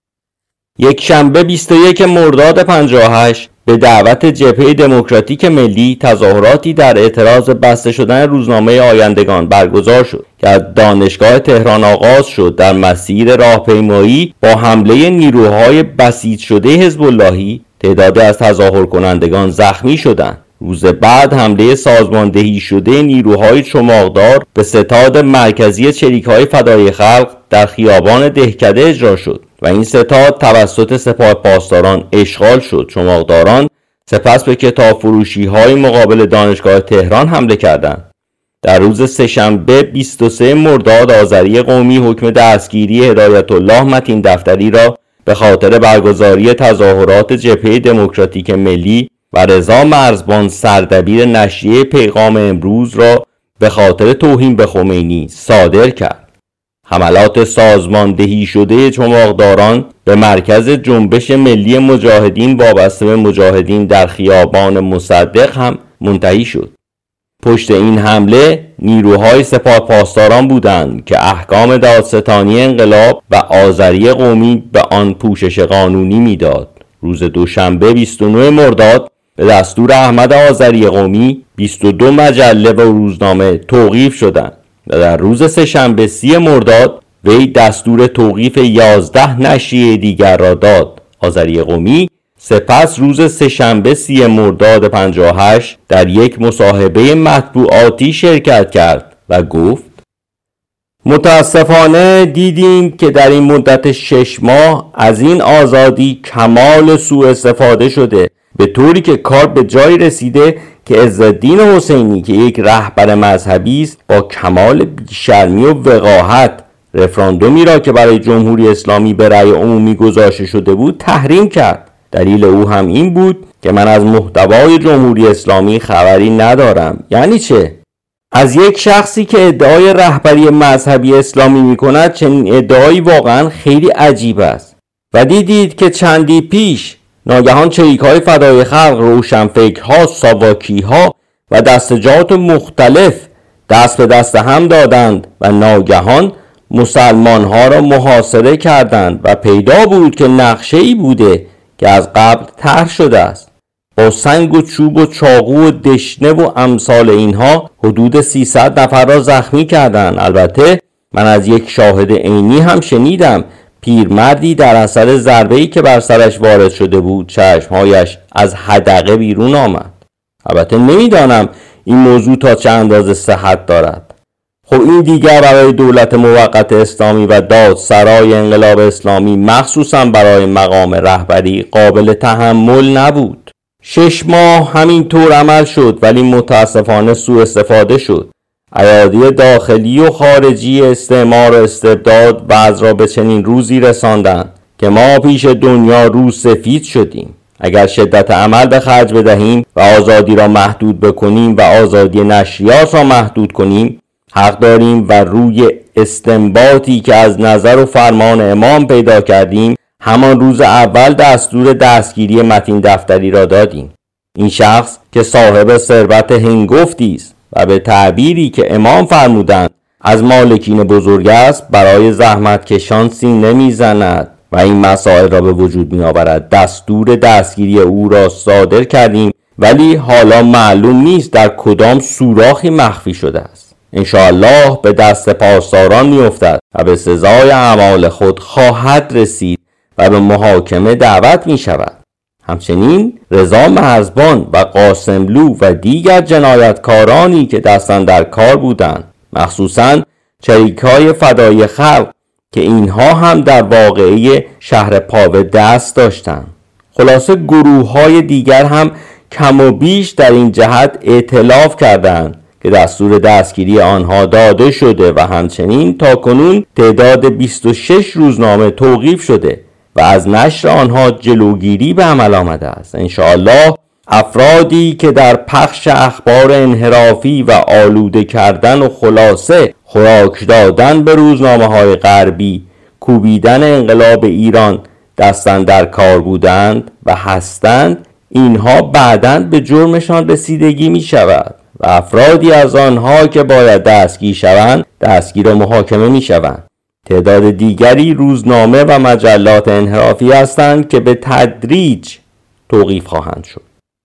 یک شنبه بیست و یکم مرداد پنجاه و هشت به دعوت جبهه دموکراتیک ملی تظاهراتی در اعتراض بسته شدن روزنامه آیندگان برگزار شد که از دانشگاه تهران آغاز شد. در مسیر راهپیمایی با حمله نیروهای بسیج شده حزب اللهی تعدادی از تظاهر کنندگان زخمی شدند. روز بعد حمله سازماندهی شده نیروهای چماقدار به ستاد مرکزی چریک‌های فدای خلق در خیابان دهکده اجرا شد و این ستاد توسط سپاه پاسداران اشغال شد. چماقداران سپس به کتاب فروشی های مقابل دانشگاه تهران حمله کردند. در روز سه‌شنبه بیست و سوم مرداد آذری قومی حکم دستگیری هدایت الله متین دفتری را به خاطر برگزاری تظاهرات جبهه دموکراتیک ملی و رضا مرزبان سردبیر نشریه پیغام امروز را به خاطر توهین به خمینی صادر کرد. حملات سازماندهی شده چماقداران به مرکز جنبش ملی مجاهدین وابسته به مجاهدین در خیابان مصدق هم منتهی شد. پشت این حمله نیروهای سپاه پاسداران بودند که احکام دادستانی انقلاب و آذری قومی به آن پوشش قانونی میداد. روز دوشنبه بیست و نهم مرداد به دستور احمد آذری قومی بیست و دو مجله و روزنامه توقیف شدند و در روز سه‌شنبه سی مرداد وی دستور توقیف یازده نشریه دیگر را داد. آذری قومی سپس روز سه‌شنبه سی مرداد پنجاه و هشت در یک مصاحبه مطبوعاتی شرکت کرد و گفت: متاسفانه دیدیم که در این مدت شش ماه از این آزادی کمال سوء استفاده شده، به طوری که کار به جایی رسیده که عزالدین حسینی که یک رهبر مذهبی است با کمال بیشرمی و وقاحت رفراندومی را که برای جمهوری اسلامی به رأی عمومی گذاشته شده بود تحریم کرد. دلیل او هم این بود که من از محتوای جمهوری اسلامی خبری ندارم. یعنی چه؟ از یک شخصی که ادعای رهبری مذهبی اسلامی می کند چنین ادعایی واقعا خیلی عجیب است. و دیدید که چندی پیش ناگهان چریک‌های فدای خلق، روشنفکرها، ساواکی‌ها و دستجات مختلف دست به دست هم دادند و ناگهان مسلمان‌ها را محاصره کردند و پیدا بود که نقشه‌ای بوده که از قبل طرح شده است. با سنگ و چوب و چاقو و دشنه و امثال اینها حدود سیصد نفر را زخمی کردند. البته من از یک شاهد عینی هم شنیدم پیرمردی در اثر ضربه‌ای که بر سرش وارد شده بود چشمهایش از حدقه بیرون آمد. البته نمیدانم این موضوع تا چه اندازه صحت دارد. خب این دیگر برای دولت موقت اسلامی و دادسرای انقلاب اسلامی مخصوصا برای مقام رهبری قابل تحمل نبود. شش ماه همین طور عمل شد ولی متاسفانه سوء استفاده شد. ایادی داخلی و خارجی استعمار و استبداد وضع را به چنین روزی رساندند که ما پیش دنیا رو سفید شدیم. اگر شدت عمل به خرج بدهیم و آزادی را محدود بکنیم و آزادی نشریات را محدود کنیم حق داریم و روی استنباطی که از نظر و فرمان امام پیدا کردیم همان روز اول دستور دستگیری متین دفتری را دادیم. این شخص که صاحب ثروت هنگفتی است و به تعبیری که امام فرمودند از مالکین بزرگ است برای زحمت کشان سینه میزند و این مسائل را به وجود می آورد. دستور دستگیری او را صادر کردیم ولی حالا معلوم نیست در کدام سوراخی مخفی شده است. انشاءالله به دست پاسداران می افتد و به سزای اعمال خود خواهد رسید و به محاکمه دعوت می شود. همچنین رضا مرزبان و قاسملو و دیگر جنایتکارانی که دستن در کار بودند مخصوصاً چریک‌های فدای خلق که اینها هم در واقعه شهر پاوه دست داشتند. خلاصه گروه‌های دیگر هم کم و بیش در این جهت ائتلاف کردند که دستور دستگیری آنها داده شده و همچنین تاکنون تعداد بیست و شش روزنامه توقیف شده و از نشر آنها جلوگیری به عمل آمده است. انشاءالله افرادی که در پخش اخبار انحرافی و آلوده کردن و خلاصه خوراک دادن به روزنامه های غربی کوبیدن انقلاب ایران دستن در کار بودند و هستند اینها بعداً به جرمشان رسیدگی می شود و افرادی از آنها که باید دستگیر شوند دستگیر و محاکمه می شوند. تعداد دیگری روزنامه و مجلات انحرافی هستند که به تدریج توقیف خواهند شد.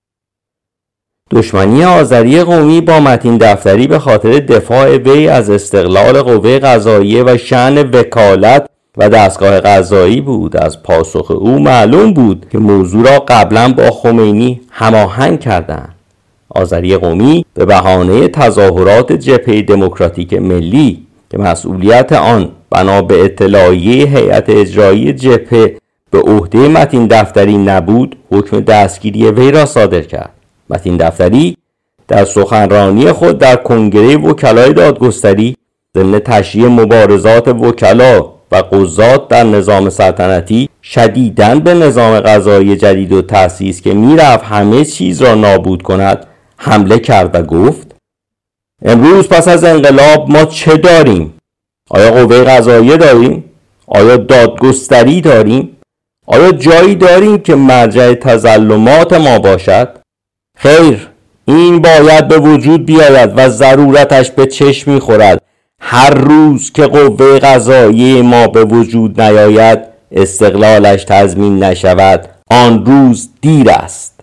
دشمنی آذری قومی با متین دفتری به خاطر دفاع وی از استقلال قوه قضاییه و شأن وکالت و دستگاه قضایی بود. از پاسخ او معلوم بود که موضوع را قبلا با خمینی هماهنگ کردند. آذری قومی به بهانه تظاهرات جبهه دموکراتیک ملی که مسئولیت آن بنا به اطلاعیه هیئت اجرایی جبهه به عهده متین دفتری نبود حکم دستگیری وی را صادر کرد. متین دفتری در سخنرانی خود در کنگره وکلای دادگستری ضمن تشریح مبارزات وکلا و قضات در نظام سلطنتی شدیداً به نظام قضایی جدید و تأسیس که میرفت همه چیز را نابود کند حمله کرد و گفت امروز پس از انقلاب ما چه داریم؟ آیا قوه قضاییه داریم؟ آیا دادگستری داریم؟ آیا جایی داریم که مرجع تظلمات ما باشد؟ خیر، این باید به وجود بیاید و ضرورتش به چشم می‌خورد. هر روز که قوه قضاییه ما به وجود نیاید استقلالش تضمین نشود آن روز دیر است.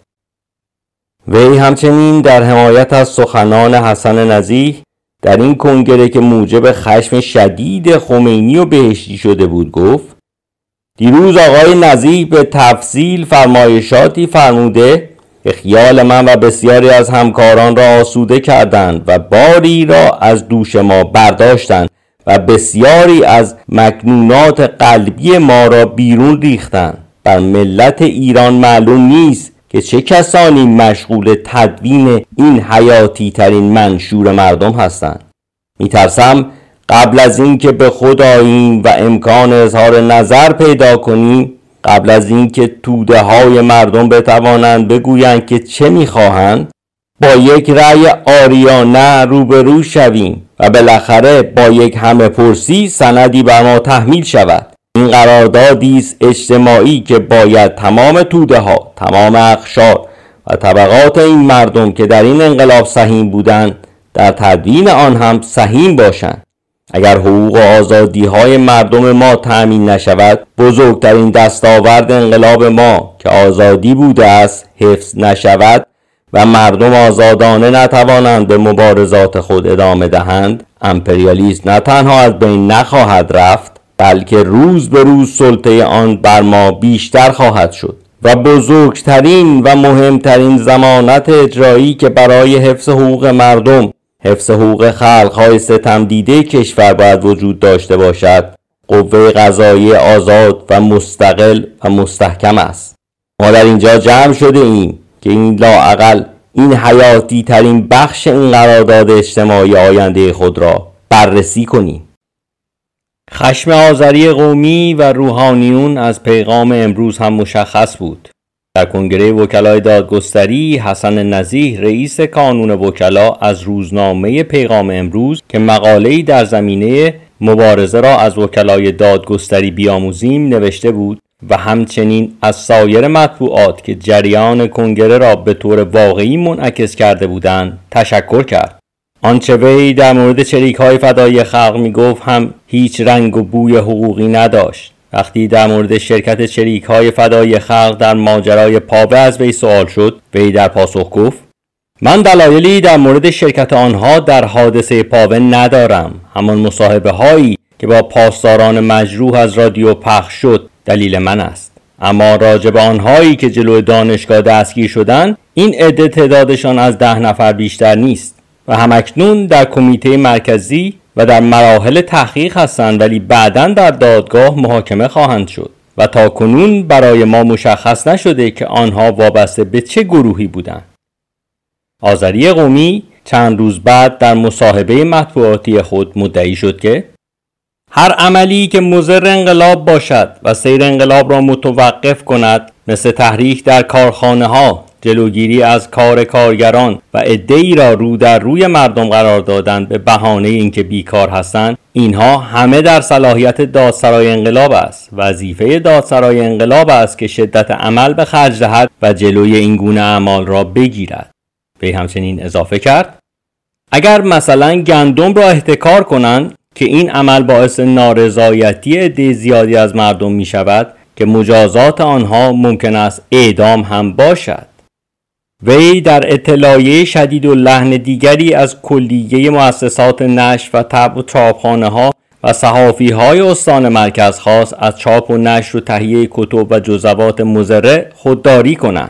وی همچنین در حمایت از سخنان حسن نزیح در این کنگره که موجب خشم شدید خمینی و بهشتی شده بود گفت دیروز آقای نزیح به تفصیل فرمایشاتی فرموده که خیال من و بسیاری از همکاران را آسوده کردند و باری را از دوش ما برداشتند و بسیاری از مکنونات قلبی ما را بیرون ریختند. بر ملت ایران معلوم نیست که چه کسانی مشغول تدوین این حیاتی ترین منشور مردم هستند. میترسم قبل از این که به خود آییم و امکان اظهار نظر پیدا کنیم، قبل از این که توده های مردم بتوانند بگویند که چه میخواهند، با یک رأی آریانه روبرو شویم و بالاخره با یک همه پرسی سندی بر ما تحمیل شود. این قراردادی است اجتماعی که باید تمام توده ها، تمام اقشار و طبقات این مردم که در این انقلاب سهیم بودند در تدوین آن هم سهیم باشند. اگر حقوق و آزادی های مردم ما تأمین نشود، بزرگترین دستاورد انقلاب ما که آزادی بوده است حفظ نشود و مردم آزادانه نتوانند به مبارزات خود ادامه دهند، امپریالیسم نه تنها از بین نخواهد رفت، بلکه روز به روز سلطه آن بر ما بیشتر خواهد شد و بزرگترین و مهمترین ضمانت اجرایی که برای حفظ حقوق مردم، حفظ حقوق خلق‌های ستم دیده کشور باید وجود داشته باشد، قوه قضاییه آزاد و مستقل و مستحکم است. ما در اینجا جمع شده ایم که این لااقل این حیاتی ترین بخش این قرارداد اجتماعی آینده خود را بررسی کنیم. خشم آذری قومی و روحانیون از پیغام امروز هم مشخص بود. در کنگره وکلای دادگستری، حسن نزیح رئیس کانون وکلا از روزنامه پیغام امروز که مقاله‌ای در زمینه مبارزه را از وکلای دادگستری بیاموزیم نوشته بود و همچنین از سایر مطبوعات که جریان کنگره را به طور واقعی منعکس کرده بودند تشکر کرد. آنچه وی در مورد چریک‌های فدایی خلق می‌گفت هم هیچ رنگ و بوی حقوقی نداشت. وقتی در مورد شرکت چریک‌های فدایی خلق در ماجرای پاوه از وی سوال شد، وی در پاسخ گفت: من دلایلی در مورد شرکت آنها در حادثه پاوه ندارم. همان مصاحبه هایی که با پاسداران مجروح از رادیو پخش شد دلیل من است. اما راجع به آنهایی که جلوی دانشگاه دستگیر شدند، این عده تعدادشان از ده نفر بیشتر نیست و همکنون در کمیته مرکزی و در مراحل تحقیق هستند، ولی بعداً در دادگاه محاکمه خواهند شد و تا کنون برای ما مشخص نشده که آنها وابسته به چه گروهی بودند. آذری قومی چند روز بعد در مصاحبه مطبوعاتی خود مدعی شد که هر عملی که مضر انقلاب باشد و سیر انقلاب را متوقف کند، مثل تحریک در کارخانه ها، جلوگیری از کار کارگران و عده‌ای را رو در روی مردم قرار دادن به بهانه اینکه بیکار هستند، اینها همه در صلاحیت دادسرای انقلاب است. وظیفه دادسرای انقلاب است که شدت عمل به خرج دهد و جلوی این گونه اعمال را بگیرد. وی همچنین اضافه کرد: اگر مثلا گندم را احتکار کنند که این عمل باعث نارضایتی عده زیادی از مردم می شود که مجازات آنها ممکن است اعدام هم باشد. وی در اطلاعیه شدید و لحن دیگری از کلیه مؤسسات نشر و طبع و چاپخانه ها و صحافی های استان مرکز خواست از چاپ و نشر و تهیه کتب و جزوات مضر خودداری کنند.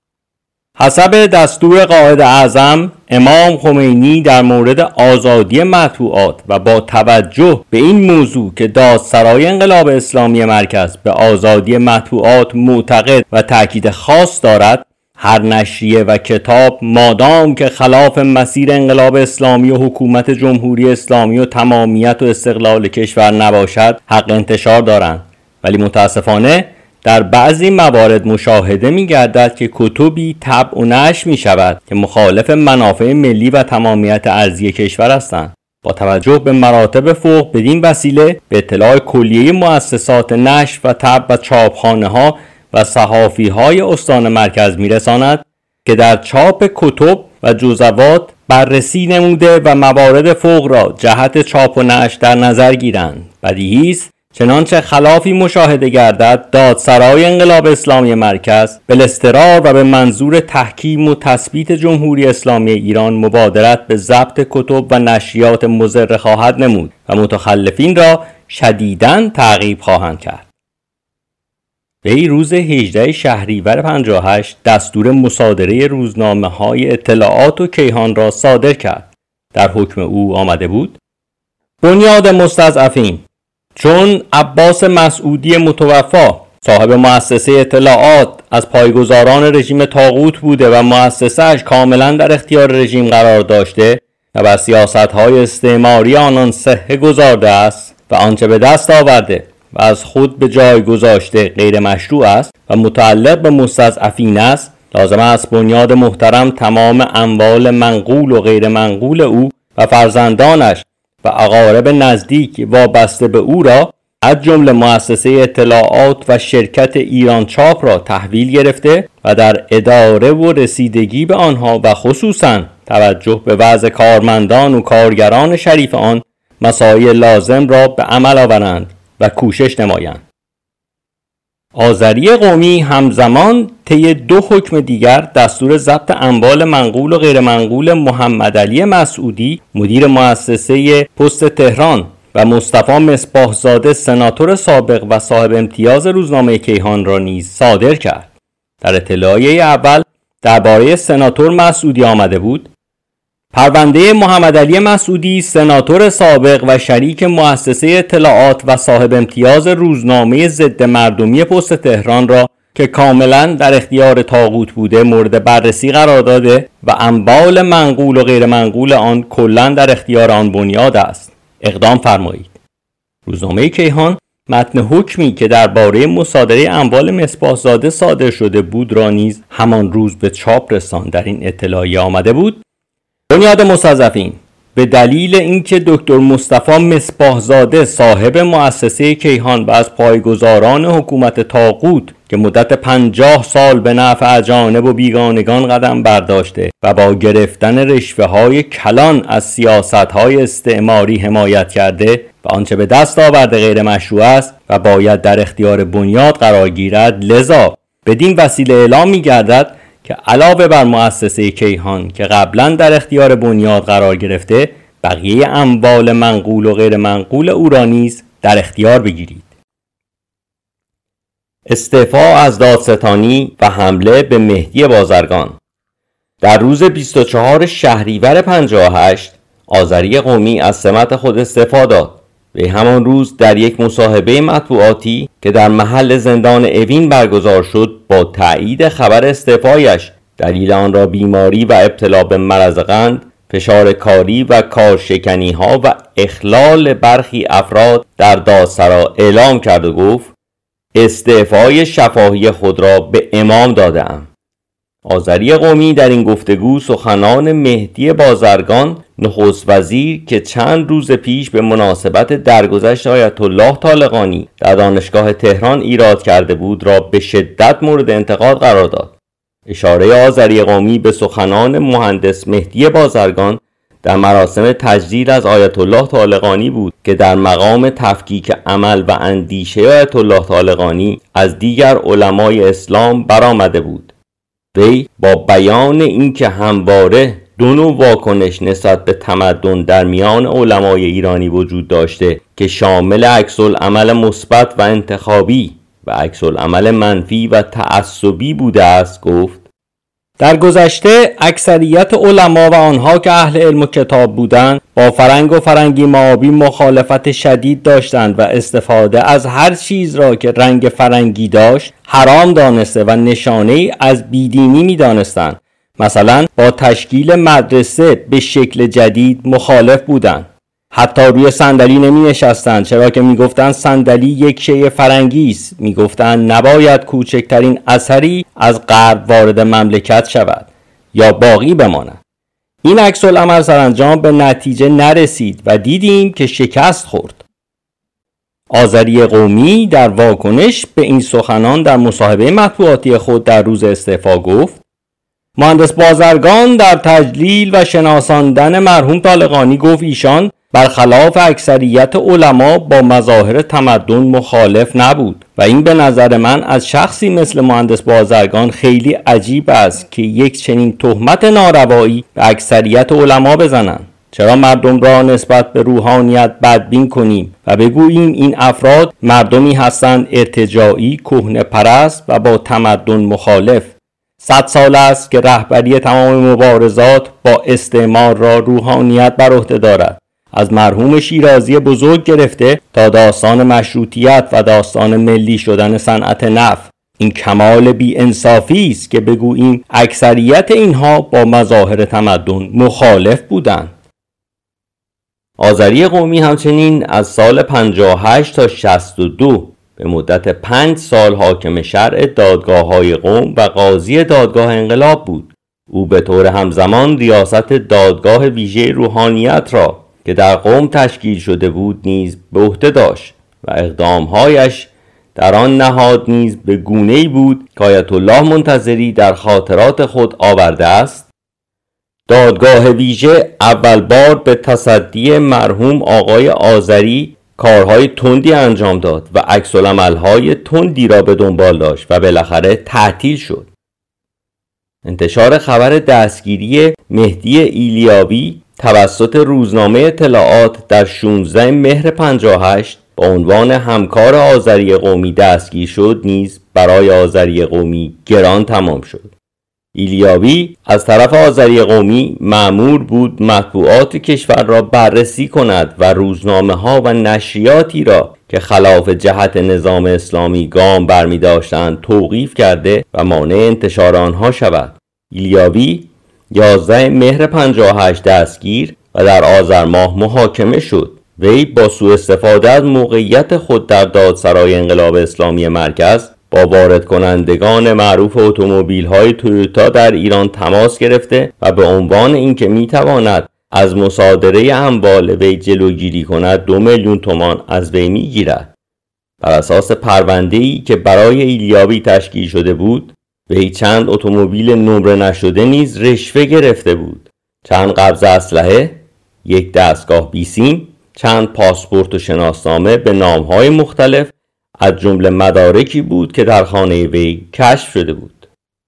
حسب دستور قائد اعظم امام خمینی در مورد آزادی مطبوعات و با توجه به این موضوع که دادسرای انقلاب اسلامی مرکز به آزادی مطبوعات معتقد و تاکید خاص دارد، هر نشریه و کتاب مادام که خلاف مسیر انقلاب اسلامی و حکومت جمهوری اسلامی و تمامیت و استقلال کشور نباشد حق انتشار دارند. ولی متاسفانه در بعضی موارد مشاهده می گردد که کتبی طبع و نشر می شود که مخالف منافع ملی و تمامیت ارضی کشور هستند. با توجه به مراتب فوق بدین وسیله به اطلاع کلیه مؤسسات نشر و طبع و چاپخانه ها و صحافی های استان مرکز می رساند که در چاپ کتب و جزوات بررسی نموده و موارد فوق را جهت چاپ و نشر در نظر گیرند. بدیهی است چنانچه خلافی مشاهده گردد، دادسرای انقلاب اسلامی مرکز بالاضطرار و به منظور تحکیم و تثبیت جمهوری اسلامی ایران مبادرت به ضبط کتب و نشریات مضر خواهد نمود و متخلفین را شدیداً تعقیب خواهند کرد. وی روز هجدهم شهریور پنجاه و هشت دستور مصادره روزنامه‌های اطلاعات و کیهان را صادر کرد. در حکم او آمده بود: بنیاد مستضعفین، چون عباس مسعودی متوفا صاحب مؤسسه اطلاعات از پایگزاران رژیم طاغوت بوده و مؤسسه‌اش کاملا در اختیار رژیم قرار داشته و بر سیاست‌های استعماری آنان صحه گذارده است و آنچه به دست آورده و از خود به جای گذاشته غیر مشروع است و متعلق به مستضعفین است، لازم است بنیاد محترم تمام اموال منقول و غیر منقول او و فرزندانش و اقارب نزدیک وابسته به او را از جمله مؤسسه اطلاعات و شرکت ایران چاپ را تحویل گرفته و در اداره و رسیدگی به آنها و خصوصاً توجه به وضع کارمندان و کارگران شریف آن مسائل لازم را به عمل آورند و کوشش نمایند. آذری قومی همزمان طی دو حکم دیگر دستور ضبط اموال منقول و غیر منقول محمد علی مسعودی مدیر مؤسسه پست تهران و مصطفی مصباح زاده سناتور سابق و صاحب امتیاز روزنامه کیهان را نیز صادر کرد. در اطلاعیه اول درباره سناتور مسعودی آمده بود: پرونده محمد علی مسعودی سناتور سابق و شریک مؤسسه اطلاعات و صاحب امتیاز روزنامه ضد مردمی پست تهران را که کاملا در اختیار طاغوت بوده مورد بررسی قرار داده و اموال منقول و غیر منقول آن کلا در اختیار آن بنیاد است. اقدام فرمایید. روزنامه کیهان متن حکمی که درباره مصادره اموال مصباح زاده صادر شده بود را نیز همان روز به چاپ رساند. در این اطلاعیه آمده بود: بنیاد مستضعفین به دلیل اینکه دکتر مصطفی مصباح زاده صاحب مؤسسه کیهان و از پایگزاران حکومت طاغوت که مدت پنجاه سال به نفع اجانب و بیگانگان قدم برداشته و با گرفتن رشوه های کلان از سیاست های استعماری حمایت کرده و آنچه به دست آورده غیر مشروع است و باید در اختیار بنیاد قرار گیرد، لذا بدین وسیله اعلام می گردد که علاوه بر مؤسسه کیهان که قبلا در اختیار بنیاد قرار گرفته، بقیه اموال منقول و غیر منقول او را نیز در اختیار بگیرید. استعفا از دادستانی و حمله به مهدی بازرگان. در روز بیست و چهارم شهریور پنجاه و هشت آذری قومی از سمت خود استعفا داد. و همان روز در یک مصاحبه مطبوعاتی که در محل زندان اوین برگزار شد با تایید خبر استعفایش دلیل آن را بیماری و ابتلا به مرض قند، فشار کاری و کارشکنی ها و اخلال برخی افراد در دادسرا اعلام کرد و گفت: استعفای شفاهی خود را به امام داده‌ام. آذری قومی در این گفتگو سخنان مهدی بازرگان نخست وزیر که چند روز پیش به مناسبت درگذشت آیت الله طالقانی در دانشگاه تهران ایراد کرده بود را به شدت مورد انتقاد قرار داد. اشاره آذری قومی به سخنان مهندس مهدی بازرگان در مراسم تجدید از آیت الله طالقانی بود که در مقام تفکیک عمل و اندیشه آیت الله طالقانی از دیگر علمای اسلام برآمده بود. وی با بیان اینکه همواره دو نوع واکنش نسبت به تمدن در میان علمای ایرانی وجود داشته که شامل عکس‌العمل مثبت و انتخابی و عکس‌العمل منفی و تعصبی بوده است، گفت: در گذشته اکثریت علما و آنها که اهل علم و کتاب بودند با فرنگ و فرنگی مابی مخالفت شدید داشتند و استفاده از هر چیز را که رنگ فرنگی داشت حرام دانسته و نشانه از بیدینی می دانستند. مثلا با تشکیل مدرسه به شکل جدید مخالف بودند. حتی روی صندلی نمی نشستند، چرا که می گفتند صندلی یک شیء فرنگی است. می گفتند نباید کوچکترین اثری از غرب وارد مملکت شود یا باقی بماند. این عکس العمل سرانجام به نتیجه نرسید و دیدیم که شکست خورد. آذری قومی در واکنش به این سخنان در مصاحبه مطبوعاتی خود در روز استعفا گفت: مهندس بازرگان در تجلیل و شناساندن مرحوم طالقانی گفت ایشان برخلاف اکثریت علما با مظاهر تمدن مخالف نبود و این به نظر من از شخصی مثل مهندس بازرگان خیلی عجیب است که یک چنین تهمت ناروایی به اکثریت علما بزنند. چرا مردم را نسبت به روحانیت بدبین کنیم و بگوییم این افراد مردمی هستند ارتجاعی، کهنه پرست و با تمدن مخالف؟ صد سال است که رهبری تمام مبارزات با استعمار را روحانیت بر عهده دارد. از مرحوم شیرازی بزرگ گرفته تا داستان مشروطیت و داستان ملی شدن صنعت نفت. این کمال بی انصافی است که بگوییم اکثریت اینها با مظاهر تمدن مخالف بودند. آذری قومی همچنین از سال پنجاه و هشت تا شصت و دو به مدت پنج سال حاکم شرع دادگاه‌های قم و قاضی دادگاه انقلاب بود. او به طور همزمان ریاست دادگاه ویژه روحانیت را که در قم تشکیل شده بود نیز به عهده داشت و اقدامهایش در آن نهاد نیز به گونه‌ای بود که آیت الله منتظری در خاطرات خود آورده است: دادگاه ویژه اول بار به تصدی مرحوم آقای آذری کارهای تندی انجام داد و عکس‌العمل‌های تندی را به دنبال داشت و بالاخره تعطیل شد. انتشار خبر دستگیری مهدی ایلیاوی توسط روزنامه اطلاعات در شانزده مهر پنجاه و هشت با عنوان همکار آذری قومی دستگیر شد نیز برای آذری قومی گران تمام شد. ایلیاوی از طرف آذری قومی مأمور بود مطبوعات کشور را بررسی کند و روزنامه ها و نشریاتی را که خلاف جهت نظام اسلامی گام برمی داشتند توقیف کرده و مانع انتشار آنها شود. ایلیاوی یازده مهر پنجاه و هشت دستگیر و در آذر ماه محاکمه شد. وی با سوء استفاده از موقعیت خود در دادسرای انقلاب اسلامی مرکز با وارد کنندگان معروف اتومبیل های تویوتا در ایران تماس گرفته و به عنوان اینکه می تواند از مصادره اموال وی جلوگیری کند دو میلیون تومان از وی می گیرد. بر اساس پرونده‌ای که برای ایلیاوی تشکیل شده بود، وی چند اتومبیل نمره نشده نیز رشوه گرفته بود. چند قبض اسلحه، یک دستگاه بیسیم، چند پاسپورت و شناسنامه به نام‌های مختلف از جمله مدارکی بود که در خانه وی کشف شده بود.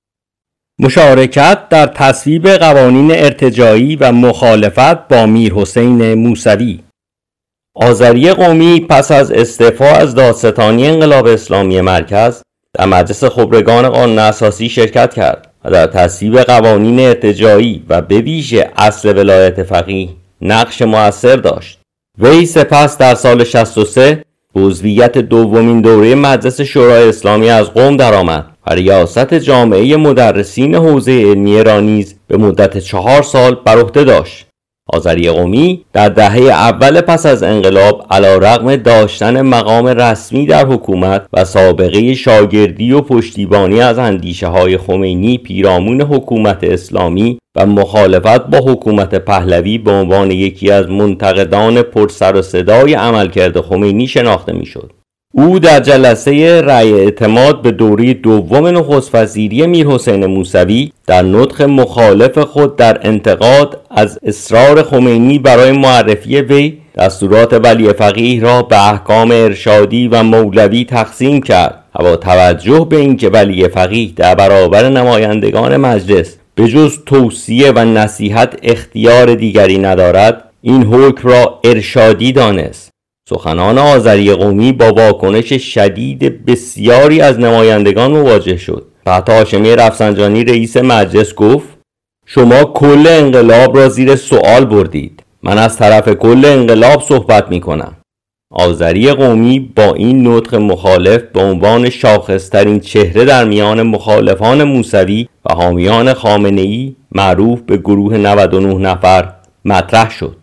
مشارکت در تصویب قوانین ارتجاعی و مخالفت با میرحسین موسوی. آذری قومی پس از استعفا از دادستانی انقلاب اسلامی مرکز در مجلس خبرگان قانون اساسی شرکت کرد و در تصویب قوانین ارتجاعی و به ویژه اصل ولایت فقیه نقش مؤثر داشت. وی سپس در سال شصت و سه به عضویت دومین دوره مجلس شورای اسلامی از قم درآمد و ریاست جامعه مدرسین حوزه علمیه را نیز به مدت چهار سال بر عهده داشت. آذری قومی در دهه اول پس از انقلاب علیرغم داشتن مقام رسمی در حکومت و سابقه شاگردی و پشتیبانی از اندیشه های خمینی پیرامون حکومت اسلامی و مخالفت با حکومت پهلوی به عنوان یکی از منتقدان پرسر و صدای عملکرد خمینی شناخته میشد. او در جلسه رأی اعتماد به دوره دوم نخست وزیری میرحسین موسوی در نطق مخالف خود در انتقاد از اصرار خمینی برای معرفی وی دستورات ولی فقیه را به احکام ارشادی و مولوی تقسیم کرد و با توجه به اینکه ولی فقیه در برابر نمایندگان مجلس به جز توصیه و نصیحت اختیار دیگری ندارد، این حکم را ارشادی دانست. سخنان آذری قومی با واکنش شدید بسیاری از نمایندگان مواجه شد. حتی هاشمی رفسنجانی رئیس مجلس گفت: شما کل انقلاب را زیر سوال بردید. من از طرف کل انقلاب صحبت می کنم. آذری قومی با این نطق مخالف به عنوان شاخصترین چهره در میان مخالفان موسوی و حامیان خامنه‌ای معروف به گروه نود و نه نفر مطرح شد.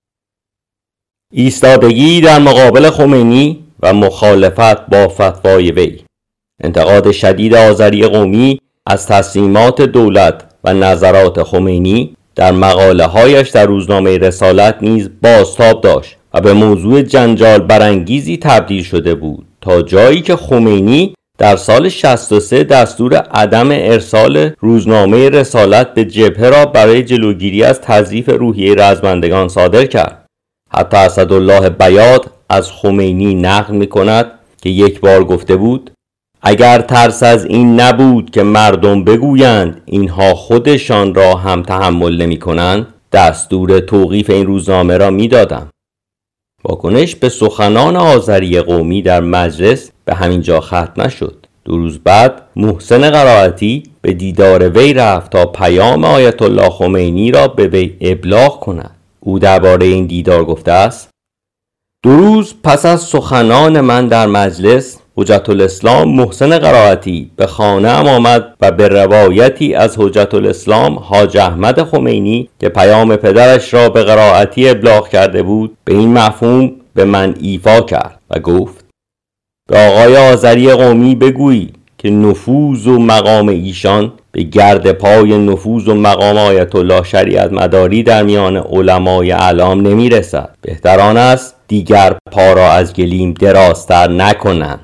ایستادگی در مقابل خمینی و مخالفت با فتوای وی. انتقاد شدید آذری قومی از تصمیمات دولت و نظرات خمینی در مقاله هایش در روزنامه رسالت نیز بازتاب داشت و به موضوع جنجال برانگیزی تبدیل شده بود، تا جایی که خمینی در سال شصت و سه دستور عدم ارسال روزنامه رسالت به جبهه را برای جلوگیری از تضعیف روحیه رزمندگان صادر کرد. حتی اسدالله بیات از خمینی نقل می کند که یک بار گفته بود: اگر ترس از این نبود که مردم بگویند اینها خودشان را هم تحمل نمی کنند، دستور توقیف این روزنامه را می دادم. واکنش به سخنان آذری قومی در مجلس به همین جا ختم نشد. دو روز بعد محسن قرائتی به دیدار وی رفت تا پیام آیت الله خمینی را به وی ابلاغ کند. او درباره این دیدار گفته است: دو روز پس از سخنان من در مجلس، حجت الاسلام محسن قرائتی به خانه ام آمد و به روایتی از حجت الاسلام حاج احمد خمینی که پیام پدرش را به قرائتی ابلاغ کرده بود به این مفهوم به من ایفا کرد و گفت: به آقای آذری قمی بگویی که نفوذ و مقام ایشان به گرد پای نفوذ و مقام آیت الله شریعت مداری در میان علمای اعلام نمی رسد. بهتر آن است دیگر پا را از گلیم درازتر نکنند.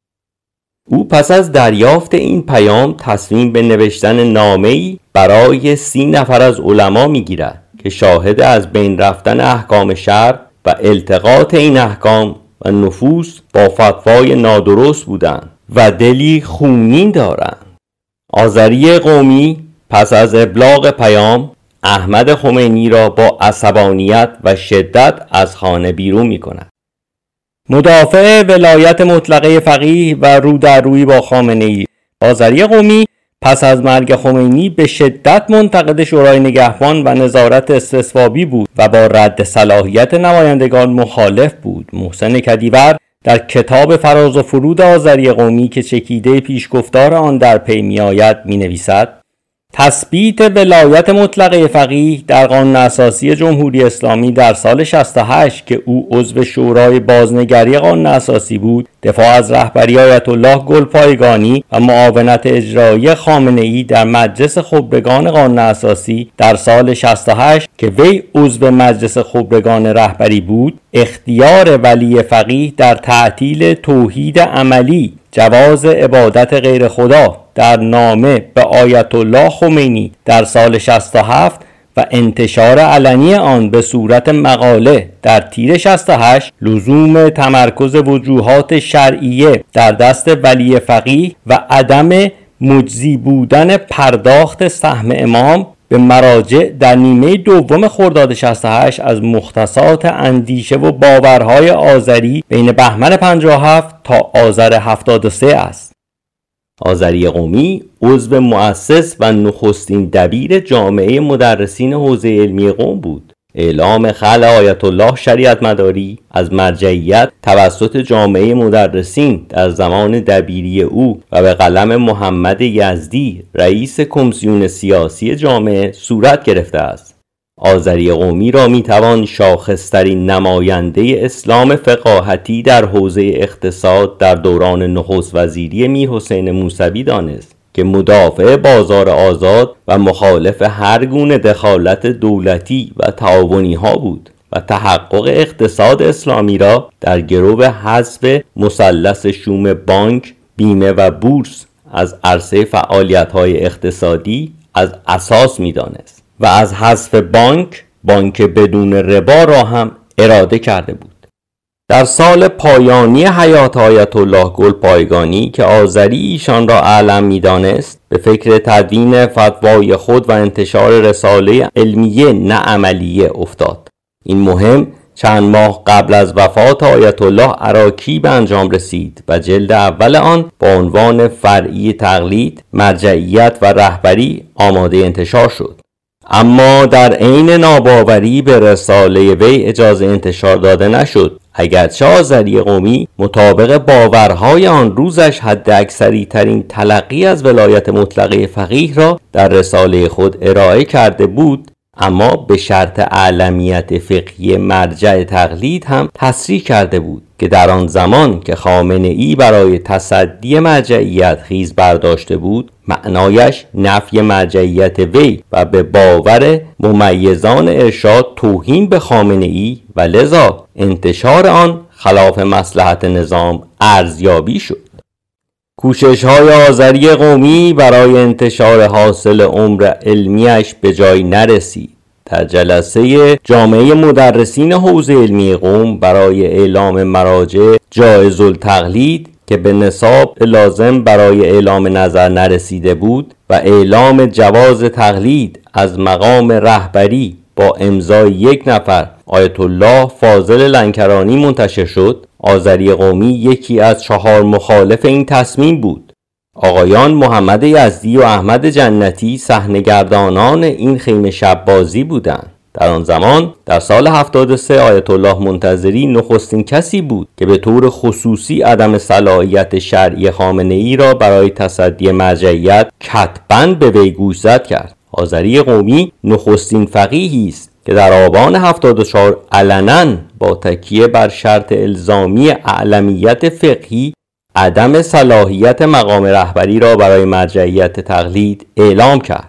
او پس از دریافت این پیام تصمیم به نوشتن نامه‌ای برای سی نفر از علما می‌گیرد که شاهد از بین رفتن احکام شرع و التقاط این احکام و نفوذ با فتوای نادرست بودند و دلی خونین دارند. آذری قمی پس از ابلاغ پیام احمد خمینی را با عصبانیت و شدت از خانه بیرون می‌کند. مدافع ولایت مطلقه فقیه و رو در روی با خامنه‌ای، آذری قمی پس از مرگ خمینی به شدت منتقد شورای نگهبان و نظارت استصوابی بود و با رد صلاحیت نمایندگان مخالف بود. محسن کدیور در کتاب فراز و فرود آذری قمی که چکیده پیشگفتار آن در پی می آید می نویسد: تثبیت ولایت مطلقه فقیه در قانون اساسی جمهوری اسلامی در سال شصت و هشت که او عضو شورای بازنگری قانون اساسی بود، دفاع از رهبری آیت الله گلپایگانی و معاونت اجرایی خامنه‌ای در مجلس خبرگان قانون اساسی در سال شصت و هشت که وی عضو مجلس خبرگان رهبری بود، اختیار ولی فقیه در تعطیل توحید عملی، جواز عبادت غیر خدا در نامه به آیت الله خمینی در سال شصت و هفت و انتشار علنی آن به صورت مقاله در تیر شصت و هشت، لزوم تمرکز وجوهات شرعیه در دست ولی فقیه و عدم مجزی بودن پرداخت سهم امام به مراجع در نیمه دوم خرداد شصت و هشت از مختصات اندیشه و باورهای آذری بین بهمن پنجاه و هفت تا آذر هفتاد و سه است. آذری قمی عضو مؤسس و نخستین دبیر جامعه مدرسین حوزه علمی قم بود. اعلام خلع آیت الله شریعت مداری از مرجعیت توسط جامعه مدرسین در زمان دبیری او و به قلم محمد یزدی رئیس کمیسیون سیاسی جامعه صورت گرفته است. آذری قمی را میتوان شاخصترین نماینده اسلام فقاهتی در حوزه اقتصاد در دوران نخست وزیری میرحسین موسوی دانست که مدافع بازار آزاد و مخالف هر گونه دخالت دولتی و تعاونی ها بود و تحقق اقتصاد اسلامی را در گرو حذف مثلث شوم بانک، بیمه و بورس از عرصه فعالیت های اقتصادی از اساس می‌دانست و از حذف بانک، بانک بدون ربا را هم اراده کرده بود. در سال پایانی حیات آیت الله گلپایگانی که آذری ایشان را اعلم می‌دانست، به فکر تدوین فتوای خود و انتشار رساله علمیه نه عملیه افتاد. این مهم چند ماه قبل از وفات آیت الله عراکی به انجام رسید و جلد اول آن با عنوان فرعی تقلید، مرجعیت و رهبری آماده انتشار شد. اما در عین ناباوری به رساله وی اجازه انتشار داده نشد، اگرچه آذری قمی مطابق باورهای آن روزش حد اکثری ترین تلقی از ولایت مطلقه فقیه را در رساله خود ارائه کرده بود، اما به شرط اعلمیت فقهی مرجع تقلید هم تصریح کرده بود که در آن زمان که خامنه‌ای برای تصدی مرجعیت خیز برداشته بود، معنایش نفی مرجعیت وی و به باور ممیزان ارشاد توهین به خامنه‌ای و لذا انتشار آن خلاف مصلحت نظام ارزیابی شد. کوشش‌های آذری قمی برای انتشار حاصل عمر علمیش به جای نرسید. در جلسه جامعه مدرسین حوزه علمی قم برای اعلام مراجع جایز التقلید که به نصاب لازم برای اعلام نظر نرسیده بود و اعلام جواز تقلید از مقام رهبری با امضای یک نفر آیت الله فاضل لنکرانی منتشر شد، آذری قمی یکی از چهار مخالف این تصمیم بود. آقایان محمد یزدی و احمد جنتی صحنه‌گردانان این خیمه شب بازی بودند. در آن زمان در سال هفتاد و سه آیت الله منتظری نخستین کسی بود که به طور خصوصی عدم صلاحیت شرعی خامنه‌ای را برای تصدی مرجعیت کتباً به وی گوشزد کرد. آذری قمی نخستین فقیهی است که در آبان هفتاد و چهار علناً با تکیه بر شرط الزامی اعلمیت فقهی عدم صلاحیت مقام رهبری را برای مرجعیت تقلید اعلام کرد.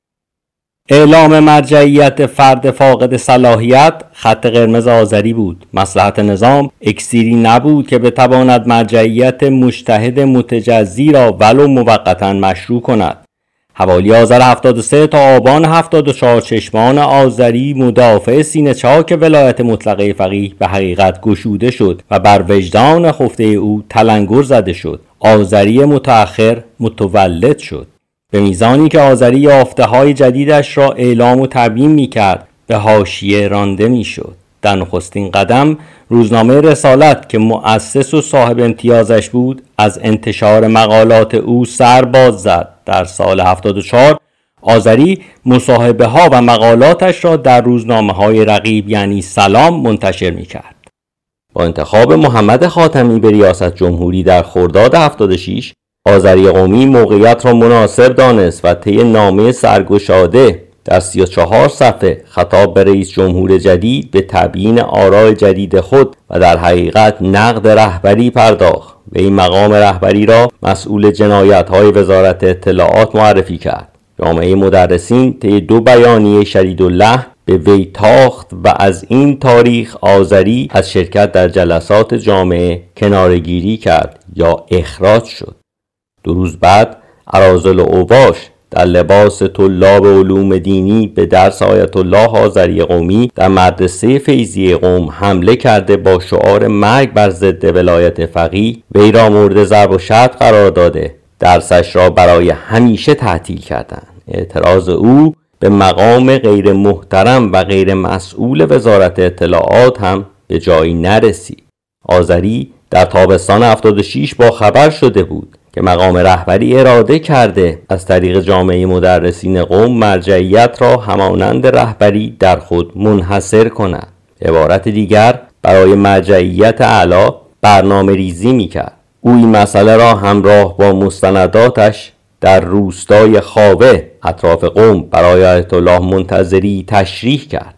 اعلام مرجعیت فرد فاقد صلاحیت خط قرمز آذری بود. مصلحت نظام اکسیری نبود که بتواند مرجعیت مجتهد متجزی را ولو موقتا مشروع کند. حوالی آذر هفتاد و سه تا آبان هفتاد و چهار چشمان آذری مدافع سینه چاک ولایت مطلقه فقیه به حقیقت گشوده شد و بر وجدان خفته او تلنگر زده شد. آذری متأخر متولد شد. به میزانی که آذری یافته های جدیدش را اعلام و تبیین می کرد به حاشیه رانده می شد. در نخستین قدم روزنامه رسالت که مؤسس و صاحب امتیازش بود از انتشار مقالات او سر باز زد. در سال هفتاد و چهار آذری مصاحبه ها و مقالاتش را در روزنامه های رقیب یعنی سلام منتشر می کرد. با انتخاب محمد خاتمی به ریاست جمهوری در خرداد هفتاد و شش آذری قومی موقعیت را مناسب دانست و طی نامه سرگشاده در سی و چهار صفحه خطاب به رئیس جمهور جدید به تبیین آراء جدید خود و در حقیقت نقد رهبری پرداخت و این مقام رهبری را مسئول جنایت‌های وزارت اطلاعات معرفی کرد. جامعه مدرسین طی دو بیانیه شدیداللحن به وی تاخت و از این تاریخ آذری از شرکت در جلسات جامعه کناره‌گیری کرد یا اخراج شد. دو روز بعد اراذل اوباش در لباس طلاب علوم دینی به درس آیت الله آذری قومی در مدرسه فیضیه قم حمله کرده با شعار مرگ بر ضد ولایت فقیه وی را مورد ضرب و شتم قرار داده درسش را برای همیشه تعطیل کردند. اعتراض او به مقام غیر محترم و غیر مسئول وزارت اطلاعات هم به جایی نرسید. آذری در تابستان هفتاد و شش با خبر شده بود که مقام رهبری اراده کرده از طریق جامعه مدرسین قم مرجعیت را همانند رهبری در خود منحصر کند. به عبارت دیگر برای مرجعیت اعلی برنامه ریزی میکرد. او این مسئله را همراه با مستنداتش در روستای خاوه اطراف قم برای آیت الله منتظری تشریح کرد.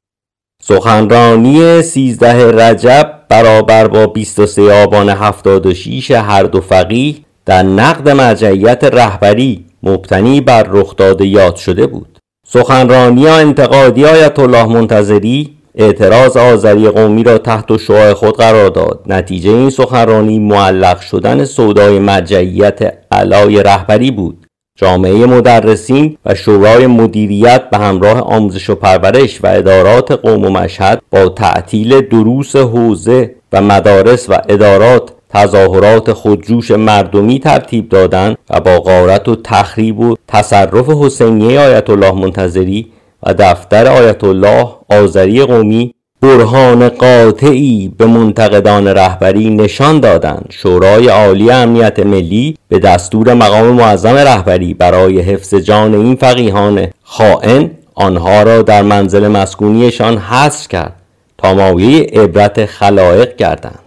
سخنرانی سیزده رجب برابر با بیست و سه آبان هفتاد و شش هر دو فقیه در نقد مرجعیت رهبری مبتنی بر رخداد یاد شده بود. سخنرانی انتقادی آیت الله منتظری اعتراض آذری قومی را تحت شعاع خود قرار داد. نتیجه این سخنرانی معلق شدن سودای مرجعیت علای رهبری بود. جامعه مدرسین و شورای مدیریت به همراه آموزش و پرورش و ادارات قم و مشهد با تعطیل دروس حوزه و مدارس و ادارات تظاهرات خودجوش مردمی ترتیب دادند و با غارت و تخریب و تصرف حسینیه آیت الله منتظری و دفتر آیت الله آذری قومی برهان قاطعی به منتقدان رهبری نشان دادند. شورای عالی امنیت ملی به دستور مقام معظم رهبری برای حفظ جان این فقیهان خائن آنها را در منزل مسکونیشان حصر کرد تا مایه عبرت خلائق گردند.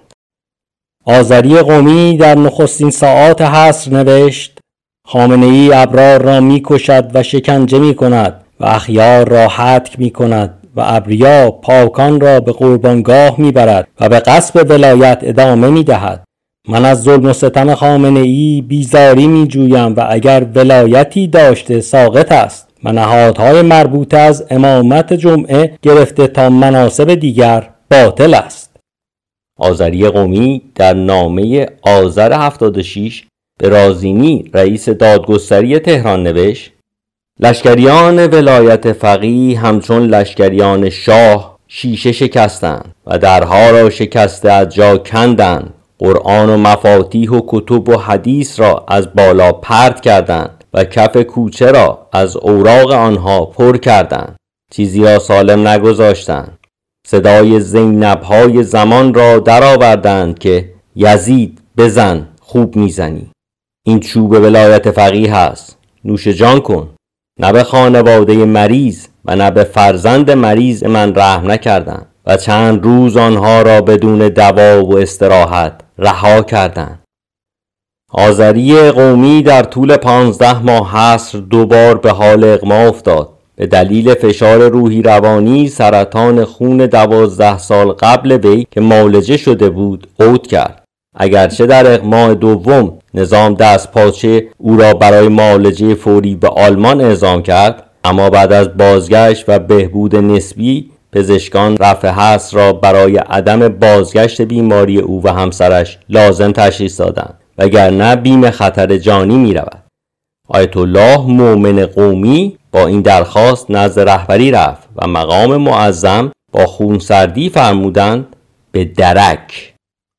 آذری قومی در نخستین ساعات حصر نوشت: خامنه‌ای ابرار را می کشد و شکنجه می کند و اخیار را هتک می کند و ابریا پاکان را به قربانگاه می برد و به غصب ولایت ادامه می دهد. من از ظلم و ستم خامنه‌ای بیزاری می جویم و اگر ولایتی داشته ساقط است و نهادهای مربوطه از امامت جمعه گرفته تا مناصب دیگر باطل است. آذری قومی در نامه آذر هفتاد و شش به رازینی رئیس دادگستری تهران نوشت: لشکریان ولایت فقیه همچون لشکریان شاه شیشه شکستند و درها را شکسته از جا کندند. قرآن و مفاتیح و کتب و حدیث را از بالا پرت کردند و کف کوچه را از اوراق آنها پر کردند. چیزی را سالم نگذاشتند. صدای زینب‌های زمان را درآوردند که یزید بزن، خوب میزنی. این چوب ولایت فقیه است، نوش جان کن. نه به خانواده مریض و نه به فرزند مریض من رحم نکردند و چند روز آنها را بدون دوا و استراحت رها کردند. آذری قومی در طول پانزده ماه حصر دوبار به حال اغما افتاد. به دلیل فشار روحی روانی سرطان خون دوازده سال قبل وی که معالجه شده بود عود کرد. اگرچه در ماه دوم نظام دستپاچه او را برای معالجه فوری به آلمان اعزام کرد، اما بعد از بازگشت و بهبود نسبی پزشکان رفع حصر را برای عدم بازگشت بیماری او و همسرش لازم تشخیص دادند، وگرنه بیم خطر جانی می رود. آیت الله مومن قومی با این درخواست نزد رهبری رفت و مقام معظم با خونسردی فرمودند به درک.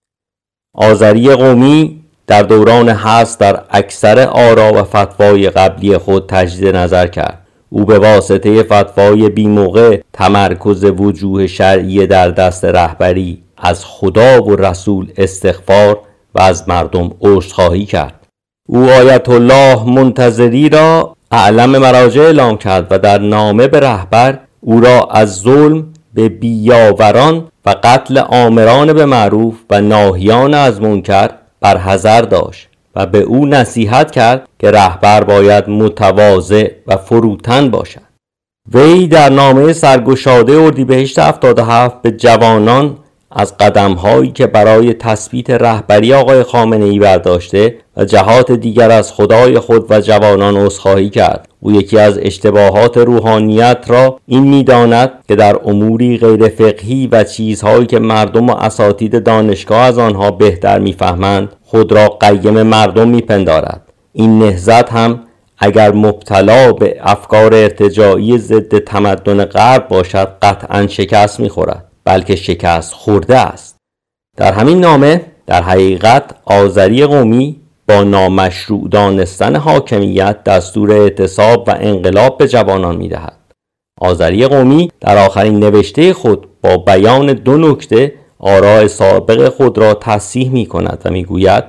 آذری قومی در دوران حصر در اکثر آرا و فتوای قبلی خود تجدید نظر کرد. او به واسطه فتوای بی‌موقع تمرکز وجوه شرعی در دست رهبری از خدا و رسول استغفار و از مردم عذرخواهی کرد. او آیت الله منتظری را اعلم مراجع اعلام کرد و در نامه به رهبر او را از ظلم به بیاوران و قتل آمران به معروف و ناهیان از منکر برحذر داشت و به او نصیحت کرد که رهبر باید متواضع و فروتن باشد. وی در نامه سرگشاده اردیبهشت هفتاد و هفت به جوانان از قدم‌هایی که برای تثبیت رهبری آقای خامنه‌ای برداشته و جهات دیگر از خدای خود و جوانان عذرخواهی کرد. او یکی از اشتباهات روحانیت را این می‌داند که در اموری غیر فقهی و چیزهایی که مردم و اساتید دانشگاه از آنها بهتر می‌فهمند خود را قیم مردم می‌پندارد. این نهضت هم اگر مبتلا به افکار ارتجاعی ضد تمدن غرب باشد قطعاً شکست می‌خورد، بلکه شکست خورده است. در همین نامه در حقیقت آذری قومی با نامشروع دانستن حاکمیت دستور اعتصاب و انقلاب به جوانان می‌دهد. آذری قومی در آخرین نوشته خود با بیان دو نکته آراء سابق خود را تصحیح می‌کند و می‌گوید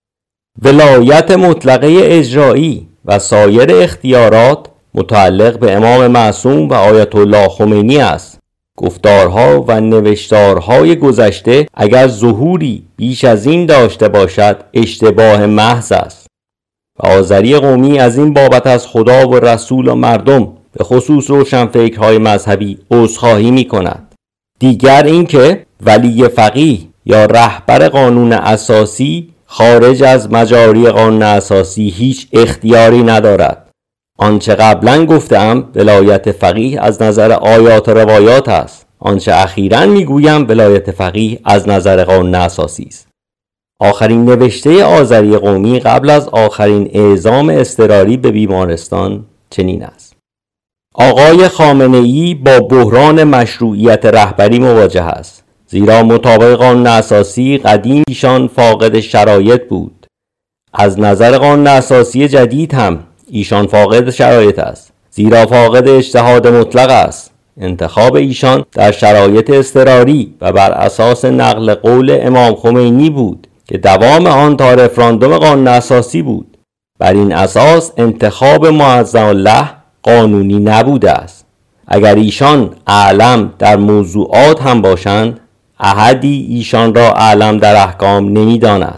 ولایت مطلقه اجرایی و سایر اختیارات متعلق به امام معصوم و آیت الله خمینی است. گفتارها و نوشتارهای گذشته اگر ظهوری بیش از این داشته باشد اشتباه محض است. و آذری قومی از این بابت از خدا و رسول و مردم به خصوص روشنفکرهای مذهبی عذرخواهی می کند. دیگر اینکه ولی فقیه یا رهبر قانون اساسی خارج از مجاری قانون اساسی هیچ اختیاری ندارد. آنچه قبلا گفتم ولایت فقیه از نظر آیات و روایات است. آنچه اخیراً میگویم ولایت فقیه از نظر قانون اساسی است. آخرین نوشته آذری قومی قبل از آخرین اعزام اضطراری به بیمارستان چنین است: آقای خامنه‌ای با بحران مشروعیت رهبری مواجه است، زیرا مطابق قانون اساسی قدیم ایشان فاقد شرایط بود. از نظر قانون اساسی جدید هم ایشان فاقد شرایط است، زیرا فاقد اجتهاد مطلق است. انتخاب ایشان در شرایط اضطراری و بر اساس نقل قول امام خمینی بود که دوام آن تا رفراندوم قانون اساسی بود. بر این اساس انتخاب معظم الله قانونی نبوده است. اگر ایشان اعلم در موضوعات هم باشند، احدی ایشان را اعلم در احکام نمی داند.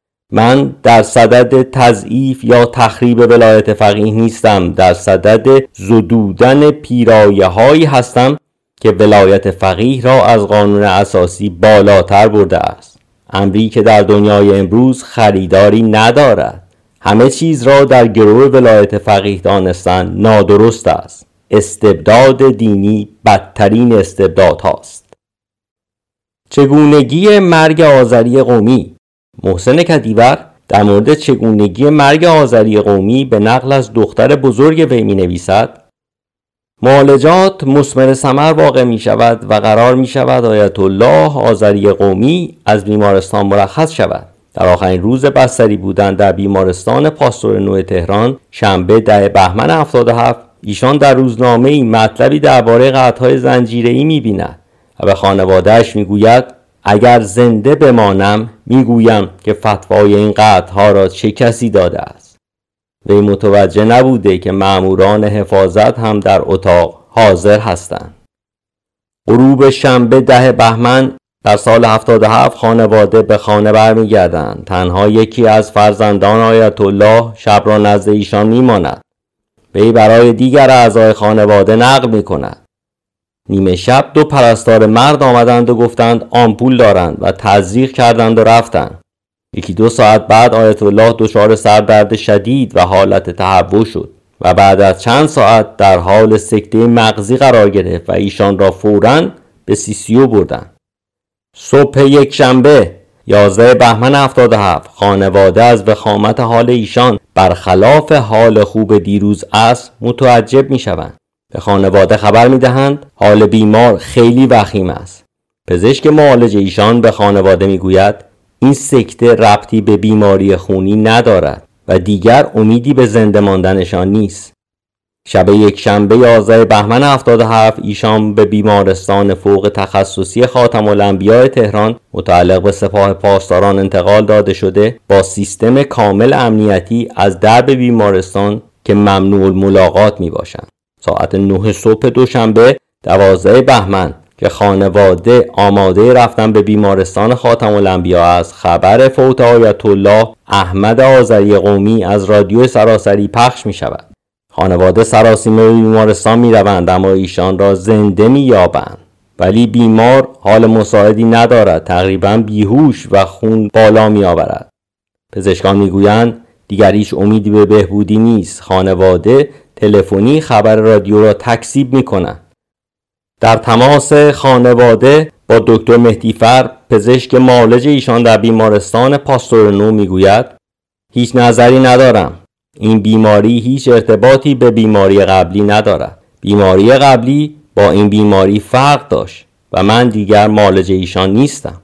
من در صدد تضعیف یا تخریب ولایت فقیه نیستم، در صدد زدودن پیرایه هایی هستم که ولایت فقیه را از قانون اساسی بالاتر برده است. امری که در دنیای امروز خریداری ندارد. همه چیز را در گروه ولایت فقیه دانستن نادرست است. استبداد دینی بدترین استبداد هاست. چگونگی مرگ آذری قومی. محسن کدیور در مورد چگونگی مرگ آذری قومی به نقل از دختر بزرگ وی می نویسد: معالجات مثمر ثمر واقع می شود و قرار می شود آیت الله آذری قومی از بیمارستان مرخص شود. در آخرین روز بستری بودن در بیمارستان پاستور نو تهران شنبه ده بهمن هفتاد و هفت ایشان در روزنامه‌ای مطلبی درباره قطع‌های زنجیره‌ای می بیند و به خانواده‌اش می گوید اگر زنده بمانم میگویم که فتوای این قطع‌ها را چه کسی داده است. وی متوجه نبوده که مأموران حفاظت هم در اتاق حاضر هستند. غروب شنبه ده بهمن در سال هفتاد و هفت خانواده به خانه برمیگردند. تنها یکی از فرزندان آیت الله شب را نزد ایشان میماند. وی برای دیگر اعضای خانواده نقل میکند: نیمه شب دو پرستار مرد آمدند و گفتند آمپول دارند و تزریق کردند و رفتند. یکی دو ساعت بعد آیت الله دچار سردرد شدید و حالت تهوع شد و بعد از چند ساعت در حال سکته مغزی قرار گرفت و ایشان را فوراً به سی سی او بردند. صبح یک شنبه یازده بهمن هفتاد و هفت خانواده از وخامت حال ایشان برخلاف حال خوب دیروز عصر متعجب می شوند. به خانواده خبر می دهند حال بیمار خیلی وخیم است. پزشک معالج ایشان به خانواده می گوید این سکته ربطی به بیماری خونی ندارد و دیگر امیدی به زنده ماندنشان نیست. شب یک شنبه یازده بهمن هفتاد و هفت ایشان به بیمارستان فوق تخصصی خاتم الانبیاء تهران متعلق به سپاه پاسداران انتقال داده شده با سیستم کامل امنیتی از درب بیمارستان که ممنوع الملاقات می باشند. ساعت نه صبح دوشنبه دوازده بهمن که خانواده آماده رفتن به بیمارستان خاتم الانبیاء است، خبر فوت آیت الله احمد آذری قومی از رادیو سراسری پخش می شود. خانواده سراسیمه به بیمارستان می روند اما ایشان را زنده می یابند، ولی بیمار حال مساعدی ندارد، تقریبا بیهوش و خون بالا می آورد. پزشکان می گویند دیگر هیچ امیدی به بهبودی نیست. خانواده تلفنی خبر رادیو را تکذیب می کنند. در تماس خانواده با دکتر مهدیفر پزشک معالج ایشان در بیمارستان پاستور نو می گوید هیچ نظری ندارم. این بیماری هیچ ارتباطی به بیماری قبلی ندارد. بیماری قبلی با این بیماری فرق داشت و من دیگر معالج ایشان نیستم.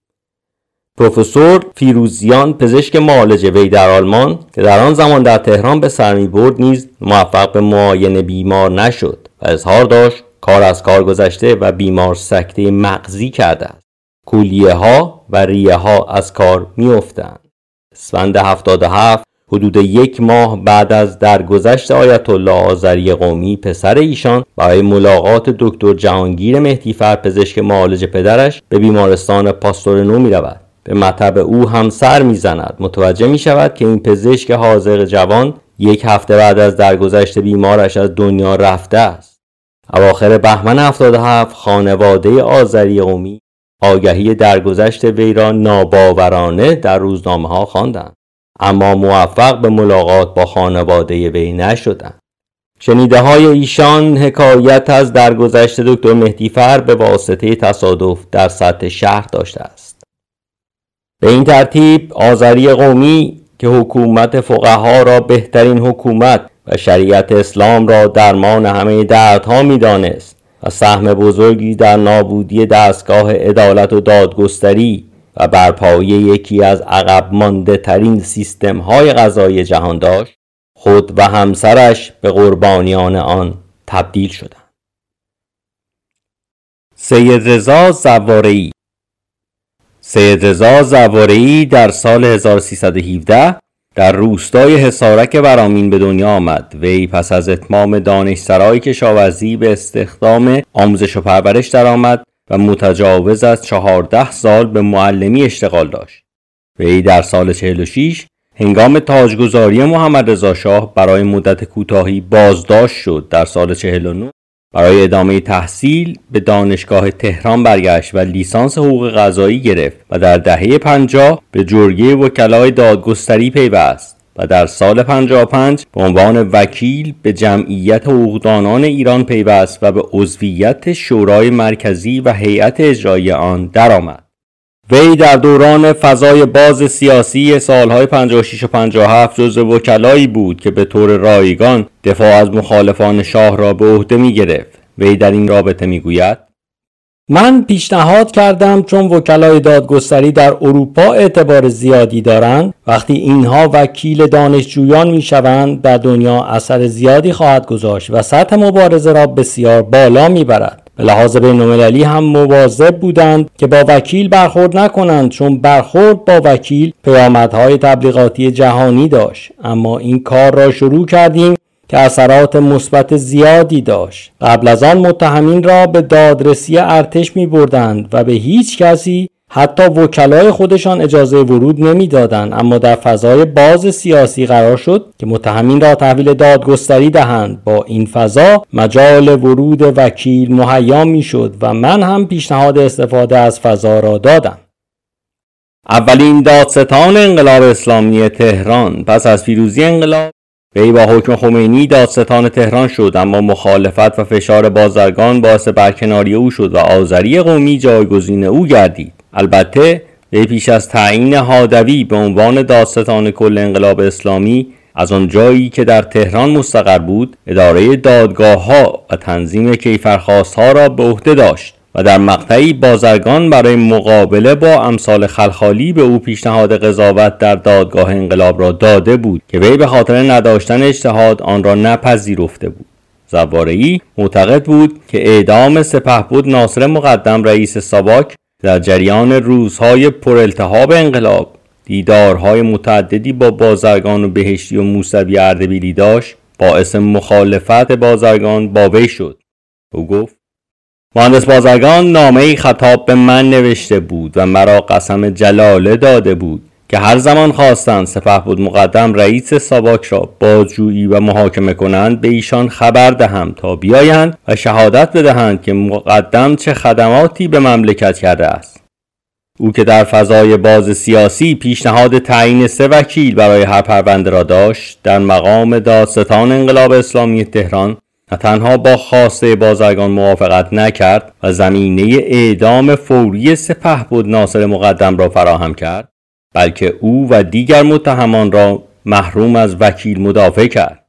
پروفسور فیروزیان پزشک معالج وی در آلمان که در آن زمان در تهران به سر می برد نیز موفق به معاینه بیمار نشد و اظهار داشت کار از کار گذشته و بیمار سکته مغزی کرده است. کلیه ها و ریه ها از کار می افتند. اسفند هفتاد و هفت حدود یک ماه بعد از درگذشت آیت الله آذری قومی پسر ایشان برای ملاقات دکتر جهانگیر مهدیفر پزشک معالج پدرش به بیمارستان پاستور نو می رود. به مطب او هم سر می زند. متوجه می شود که این پزشک حاذق جوان یک هفته بعد از درگذشت بیمارش از دنیا رفته است. اواخر بهمن هفتاد و هفت خانواده آذری قومی آگهی درگذشت وی را ناباورانه در روزنامه ها خواندند، اما موفق به ملاقات با خانواده وی نشدند. شنیده های ایشان حکایت از درگذشت دکتر مهدیفر به واسطه تصادف در سطح شهر داشته است. به این ترتیب آذری قومی که حکومت فقها را بهترین حکومت و شریعت اسلام را درمان همه دردها می دانست و سهم بزرگی در نابودی دستگاه عدالت و دادگستری و برپایی یکی از عقب مانده ترین سیستم های قضایی جهان داشت، خود و همسرش به قربانیان آن تبدیل شدند. سید رضا زوارعی سید رضا زوارعی در سال هزار و سیصد و هفده در روستای حصارک ورامین به دنیا آمد. وی پس از اتمام دانشسرای کشاورزی به استخدام آموزش و پرورش درآمد و متجاوز از چهارده سال به معلمی اشتغال داشت. وی در سال چهل و شش هنگام تاجگذاری محمد رضا شاه برای مدت کوتاهی بازداشت شد. در سال چهل و نه برای ادامه تحصیل به دانشگاه تهران برگشت و لیسانس حقوق قضایی گرفت و در دهه پنجاه به جرگه وکلای دادگستری پیوست و در سال پنجاه و پنج به عنوان وکیل به جمعیت حقوقدانان ایران پیوست و به عضویت شورای مرکزی و هیئت اجرایی آن درآمد. وی در دوران فضای باز سیاسی سالهای پنجاه و شش و پنجاه و هفت جزو وکلایی بود که به طور رایگان دفاع از مخالفان شاه را به عهده می گرفت. وی در این رابطه می گوید من پیشنهاد کردم چون وکلای دادگستری در اروپا اعتبار زیادی دارند، وقتی اینها وکیل دانشجویان می شوند در دنیا اثر زیادی خواهد گذاشت و سطح مبارزه را بسیار بالا می برد. به لحاظ بین‌المللی هم مواظب بودند که با وکیل برخورد نکنند چون برخورد با وکیل پیامدهای تبلیغاتی جهانی داشت. اما این کار را شروع کردیم که اثرات مثبت زیادی داشت. قبل از آن متهمین را به دادرسی ارتش می بردند و به هیچ کسی حتی وکلای خودشان اجازه ورود نمی دادند، اما در فضای باز سیاسی قرار شد که متهمین را تحویل دادگستری دهند. با این فضا مجال ورود وکیل مهیا می شد و من هم پیشنهاد استفاده از فضا را دادم. اولین دادستان انقلاب اسلامی تهران پس از پیروزی انقلاب وی با حکم خمینی دادستان تهران شد، اما مخالفت و فشار بازرگان باعث برکناری او شد و آذری قومی جایگزین او گردید. البته وی پیش از تعیین هادوی به عنوان دادستان کل انقلاب اسلامی از آن جایی که در تهران مستقر بود اداره دادگاه‌ها و تنظیم کیفرخواست‌ها را به عهده داشت و در مقطعی بازرگان برای مقابله با امثال خلخالی به او پیشنهاد قضاوت در دادگاه انقلاب را داده بود که وی به خاطر نداشتن اجتهاد آن را نپذیرفته بود. زوارعی معتقد بود که اعدام سپهبد ناصر مقدم رئیس ساواک در جریان روزهای پرالتهاب انقلاب دیدارهای متعددی با بازرگان و بهشتی و موسوی اردبیلی داشت باعث مخالفت بازرگان با وی شد. او گفت: مهندس بازرگان نامه‌ای خطاب به من نوشته بود و مرا قسم جلاله داده بود که هر زمان خواستند سپهبد مقدم رئیس ساواک را بازجویی و محاکمه کنند به ایشان خبر دهم تا بیایند و شهادت بدهند که مقدم چه خدماتی به مملکت کرده است. او که در فضای باز سیاسی پیشنهاد تعیین سه وکیل برای هر پرونده را داشت، در مقام دادستان انقلاب اسلامی تهران نه تنها با خواسته بازرگان موافقت نکرد و زمینه اعدام فوری سپهبد ناصر مقدم را فراهم کرد، بلکه او و دیگر متهمان را محروم از وکیل مدافع کرد.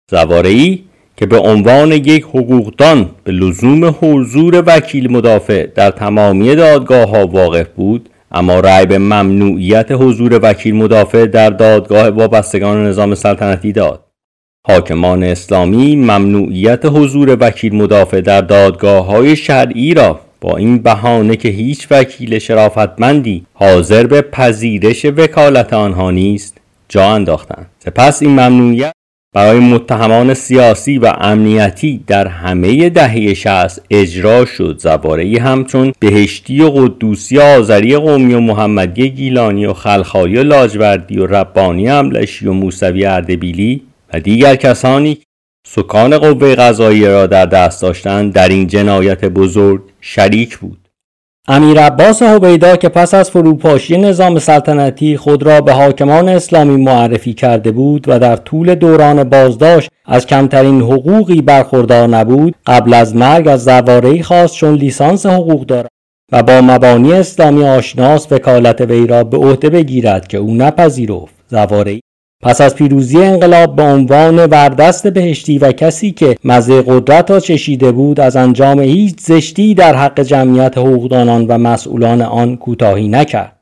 زوارعی که به عنوان یک حقوقدان به لزوم حضور وکیل مدافع در تمامی دادگاه‌ها واقف بود، اما رأی به ممنوعیت حضور وکیل مدافع در دادگاه وابستگان نظام سلطنتی داد. حاکمان اسلامی ممنوعیت حضور وکیل مدافع در دادگاه‌های شرعی را با این بهانه که هیچ وکیل شرافتمندی حاضر به پذیرش وکالت آنها نیست جا انداختند. سپس این ممنوعیت برای متهمان سیاسی و امنیتی در همه دهه شصت اجرا شد. زوارعی همچون بهشتی و قدوسی آذری قومی و محمدی گیلانی و خلخالی و لاجوردی و ربانی املشی و موسوی اردبیلی و دیگر کسانی سکان قوه قضاییه را در دست داشتند در این جنایت بزرگ شریک بود. امیر عباس هویدا که پس از فروپاشی نظام سلطنتی خود را به حاکمان اسلامی معرفی کرده بود و در طول دوران بازداشت از کمترین حقوقی برخوردار نبود، قبل از مرگ از زوارعی خواست چون لیسانس حقوق دارد و با مبانی اسلامی آشناست وکالت وی را به عهده بگیرد که او نپذیرفت. زوارعی پس از پیروزی انقلاب به عنوان وردست بهشتی و کسی که مزه قدرت را چشیده بود از انجام هیچ زشتی در حق جمعیت حقوقدانان و مسئولان آن کوتاهی نکرد.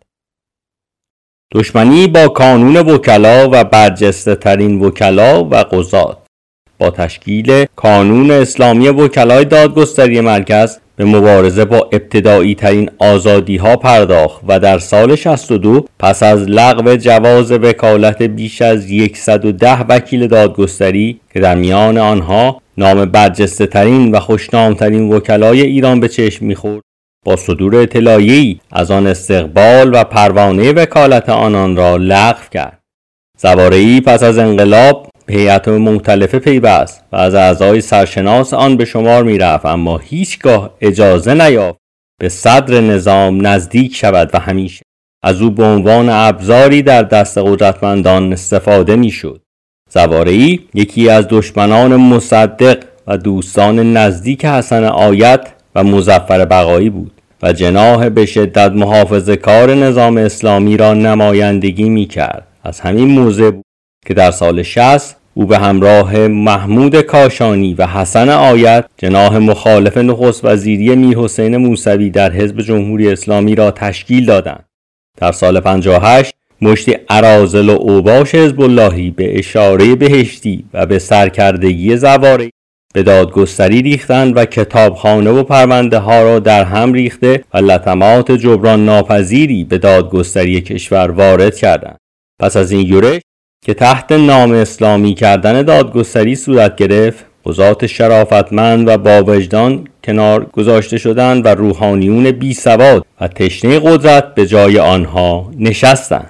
دشمنی با کانون وکلا و برجسته ترین وکلا و قضات. با تشکیل کانون اسلامی وکلای دادگستری مرکز به مبارزه با ابتدایی ترین آزادی ها پرداخت و در سال شصت و دو پس از لغو جواز وکالت بیش از صد و ده وکیل دادگستری که در میان آنها نام برجسته ترین و خوشنام ترین وکلای ایران به چشم می‌خورد، با صدور اطلاعیه‌ای از آن استقبال و پروانه وکالت آنان را لغو کرد. زوارعی پس از انقلاب به هیئت مختلفه پیوست و از اعضای سرشناس آن به شمار می رفت، اما هیچگاه اجازه نیافت به صدر نظام نزدیک شود و همیشه از او به عنوان ابزاری در دست قدرتمندان استفاده می شد. زوارعی یکی از دشمنان مصدق و دوستان نزدیک حسن آیت و مظفر بقایی بود و جناح به شدت محافظه کار نظام اسلامی را نمایندگی می کرد. از همین موضع بود که در سال شصت او به همراه محمود کاشانی و حسن آیت جناح مخالف نخست وزیری میرحسین موسوی در حزب جمهوری اسلامی را تشکیل دادند. در سال پنجاه و هشت مشتی اراذل و اوباش حزب اللهی به اشاره بهشتی و به سرکردگی زوارعی به دادگستری ریختند و کتابخانه و پرونده ها را در هم ریخته و لطمات جبران ناپذیری به دادگستری کشور وارد کردند. پس از این یورش که تحت نام اسلامی کردن دادگستری صورت گرفت، قضات شرافتمند و با وجدان کنار گذاشته شدند و روحانیون بی سواد و تشنه قدرت به جای آنها نشستند.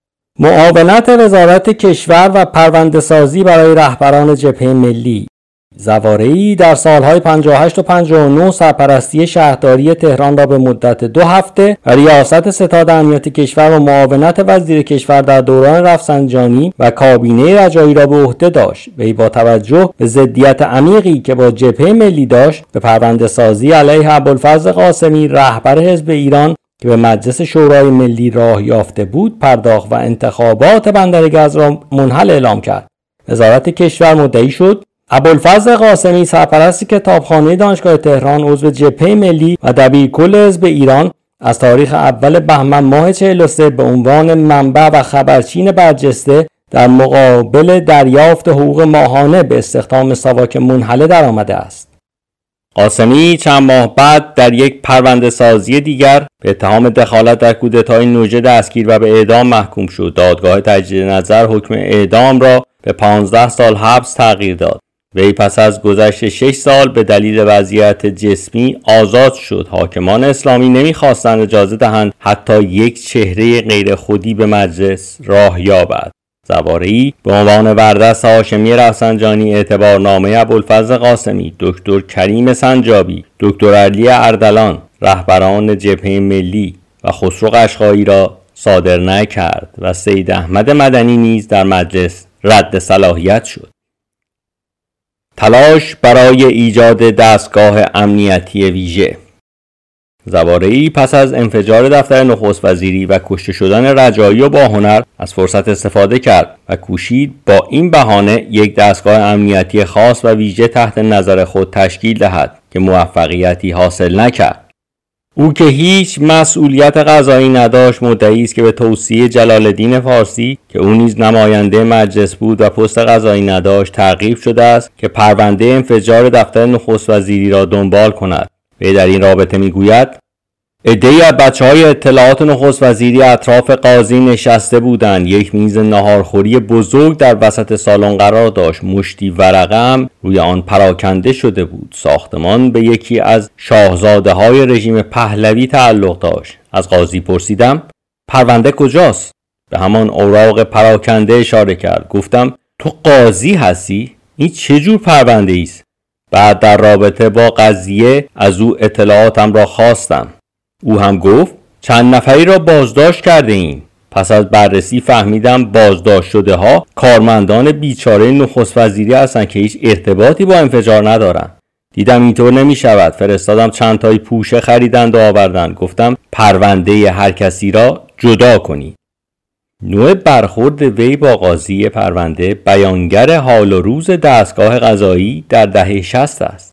معاونت وزارت کشور و پرونده سازی برای رهبران جبهه ملی. زوارعی در سالهای پنجاه و هشت و پنجاه و نه سرپرستی شهرداری تهران را به مدت دو هفته و ریاست ستاد امنیت کشور و معاونت وزیر کشور در دوران رفسنجانی و کابینه رجایی را به عهده داشت. وی با توجه به ضدیت عمیقی که با جبهه ملی داشت به پرونده سازی علیه ابوالفضل قاسمی رهبر حزب ایران که به مجلس شورای ملی راه یافته بود پرداخت و انتخابات بندرگز را منحل اعلام کرد. وزارت کشور مدعی شد ابوالفضل قاسمی سرپرست کتابخانه دانشگاه تهران عضو جبهه ملی و دبیرکل حزب ایران از تاریخ اول بهمن ماه چهل و سه به عنوان منبع و خبرچین برجسته در مقابل دریافت حقوق ماهانه به استخدام ساواک منحله درآمده است. قاسمی چند ماه بعد در یک پرونده سازی دیگر به اتهام دخالت در کودتای نوژه دستگیر و به اعدام محکوم شد. دادگاه تجدید نظر حکم اعدام را به پانزده سال حبس تغییر داد. وی پس از گذشت شش سال به دلیل وضعیت جسمی آزاد شد. حاکمان اسلامی نمیخواستند اجازه دهند حتی یک چهره غیر خودی به مجلس راه یابد. زوارعی به عنوان وردست هاشمی رفسنجانی اعتبارنامه ابوالفضل قاسمی، دکتر کریم سنجابی، دکتر علی اردلان، رهبران جبهه ملی و خسرو قشقایی را صادر نکرد و سید احمد مدنی نیز در مجلس رد صلاحیت شد. تلاش برای ایجاد دستگاه امنیتی ویژه. زوارعی پس از انفجار دفتر نخست وزیری و کشته شدن رجایی و باهنر از فرصت استفاده کرد و کوشید با این بهانه یک دستگاه امنیتی خاص و ویژه تحت نظر خود تشکیل دهد که موفقیتی حاصل نکرد. او که هیچ مسئولیت قضایی نداشت مدعی است که به توصیه جلال الدین فارسی که او نیز نماینده مجلس بود و پست قضایی نداشت ترغیب شده است که پرونده انفجار دفتر نخست وزیری را دنبال کند. وی در این رابطه میگوید عده‌ای از بچه‌های اطلاعات نخست وزیری اطراف قاضی نشسته بودند. یک میز ناهارخوری بزرگ در وسط سالن قرار داشت. مشتی ورقه هم روی آن پراکنده شده بود. ساختمان به یکی از شاهزاده‌های رژیم پهلوی تعلق داشت. از قاضی پرسیدم پرونده کجاست؟ به همان اوراق پراکنده اشاره کرد. گفتم تو قاضی هستی؟ این چه جور پرونده است؟ بعد در رابطه با قضیه از او اطلاعاتم را خواستم. او هم گفت چند نفری را بازداشت کرده ایم. پس از بررسی فهمیدم بازداشت شده ها کارمندان بیچاره نخست وزیری هستند که هیچ ارتباطی با انفجار ندارند. دیدم اینطور نمی شود. فرستادم چند تایی پوشه خریدند و آوردند. گفتم پرونده هر کسی را جدا کنی. نوع برخورد وی با قاضی پرونده بیانگر حال و روز دستگاه قضایی در دهه شصت است.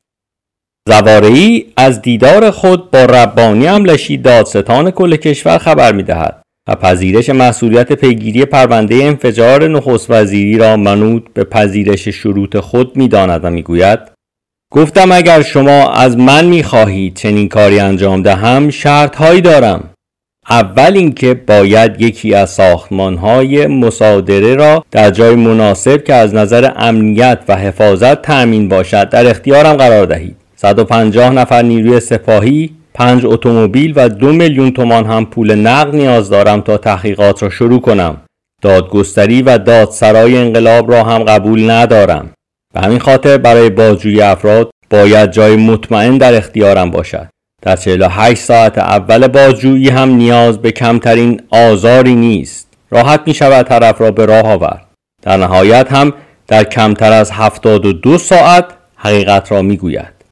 زوارعی از دیدار خود با ربانی املشی دادستان کل کشور خبر می‌دهد و پذیرش مسئولیت پیگیری پرونده انفجار نخست وزیری را منوط به پذیرش شروط خود می‌داند و می‌گوید گفتم اگر شما از من می‌خواهید چنین کاری انجام دهم شرط‌هایی دارم. اول اینکه باید یکی از ساختمان‌های مصادره را در جای مناسب که از نظر امنیت و حفاظت تأمین باشد در اختیارم قرار دهید. صد و پنجاه نفر نیروی سپاهی، پنج اتومبیل و دو میلیون تومان هم پول نقد نیاز دارم تا تحقیقات را شروع کنم. دادگستری و دادسرای انقلاب را هم قبول ندارم. به همین خاطر برای بازجویی افراد باید جای مطمئن در اختیارم باشد. در چهل و هشت ساعت اول بازجویی هم نیاز به کمترین آزاری نیست. راحت می شود طرف را به راه آورد. در نهایت هم در کمتر از هفتاد و دو ساعت حقیقت را می گوید.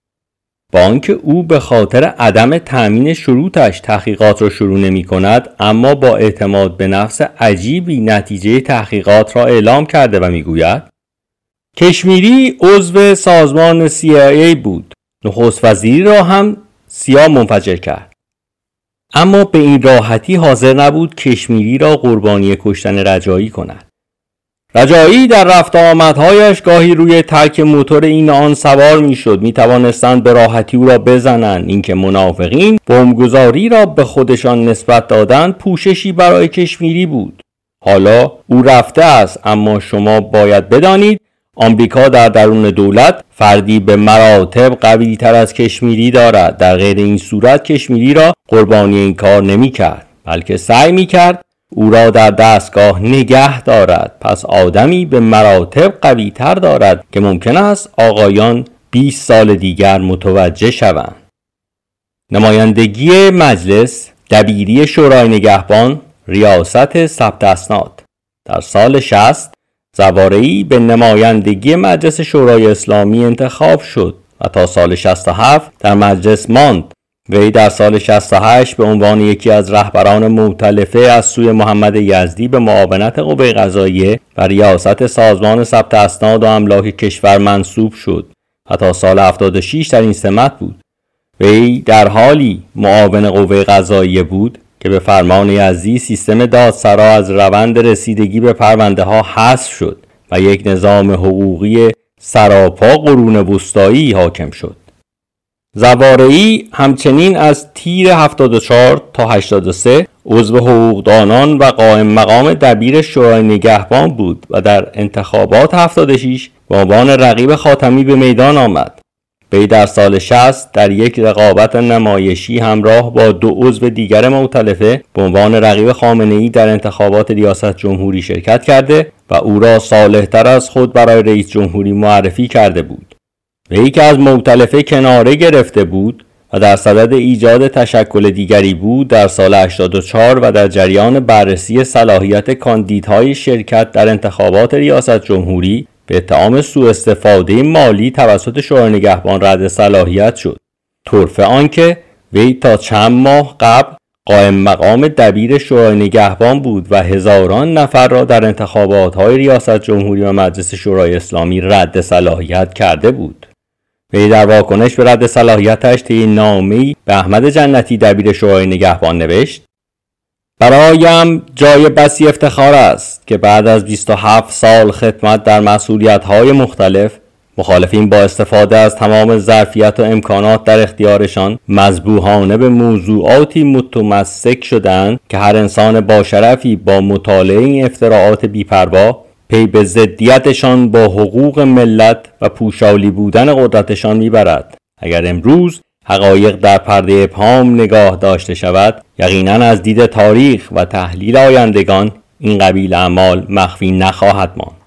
با آنکه او به خاطر عدم تأمین شروطش تحقیقات را شروع نمی کند، اما با اعتماد به نفس عجیبی نتیجه تحقیقات را اعلام کرده و می گوید کشمیری عضو سازمان سی آی ای بود. نخست وزیری را هم سیا منفجر کرد. اما به این راحتی حاضر نبود کشمیری را قربانی کشتن رجایی کند. رجایی در رفت آمدهایش گاهی روی ترک موتور این آن سوار می شد. می توانستند به راحتی او را بزنند. اینکه منافقین بمبگذاری را به خودشان نسبت دادند پوششی برای کشمیری بود. حالا او رفته است، اما شما باید بدانید آمریکا در درون دولت فردی به مراتب قوی تر از کشمیری دارد. در غیر این صورت کشمیری را قربانی این کار نمی کرد، بلکه سعی می کرد او را در دستگاه نگه دارد. پس آدمی به مراتب قوی تر دارد که ممکن است آقایان بیست سال دیگر متوجه شوند. نمایندگی مجلس، دبیری شورای نگهبان، ریاست ثبت اسناد. در سال شصت زوارعی به نمایندگی مجلس شورای اسلامی انتخاب شد و تا سال شصت و هفت در مجلس ماند. وی در سال شصت و هشت به عنوان یکی از رهبران مؤتلفه از سوی محمد یزدی به معاونت قوه قضاییه و ریاست سازمان ثبت اسناد و املاک کشور منصوب شد و تا سال هفتاد و شش در این سمت بود. وی در حالی معاون قوه قضاییه بود که به فرمان یزدی سیستم دادسرا از روند رسیدگی به پرونده ها حذف شد و یک نظام حقوقی سراپا قرون وسطایی حاکم شد. زوارعی همچنین از تیر هفتاد و چهار تا هشتاد و سه عضو حقوقدانان و قائم مقام دبیر شورای نگهبان بود و در انتخابات هفتاد و شش به عنوان رقیب خاتمی به میدان آمد. وی در سال شصت در یک رقابت نمایشی همراه با دو عضو دیگر مؤتلفه به عنوان رقیب خامنه‌ای در انتخابات ریاست جمهوری شرکت کرده و او را صالح‌تر از خود برای رئیس جمهوری معرفی کرده بود. وی که از مؤتلفه کناره گرفته بود و در صدد ایجاد تشکل دیگری بود، در سال هشتاد و چهار و در جریان بررسی صلاحیت کاندیدهای شرکت در انتخابات ریاست جمهوری به اتهام سوء استفاده مالی توسط شورای نگهبان رد صلاحیت شد. طرف آنکه وی تا چند ماه قبل قائم مقام دبیر شورای نگهبان بود و هزاران نفر را در انتخابات‌های ریاست جمهوری و مجلس شورای اسلامی رد صلاحیت کرده بود. وی در واکنش به رد صلاحیتش طی نامه‌ای به احمد جنتی دبیر شورای نگهبان نوشت: برایم جای بسی افتخار است که بعد از بیست و هفت سال خدمت در مسئولیت‌های مختلف، مخالفین با استفاده از تمام ظرفیت و امکانات در اختیارشان مذبوحانه به موضوعاتی متمسک شدند که هر انسان با شرفی با مطالعه این افتراعات بی‌پروا پی به ضدیتشان با حقوق ملت و پوشالی بودن قدرتشان میبرد. اگر امروز حقایق در پرده ابهام نگاه داشته شود، یقیناً از دید تاریخ و تحلیل آیندگان این قبیل اعمال مخفی نخواهد ماند.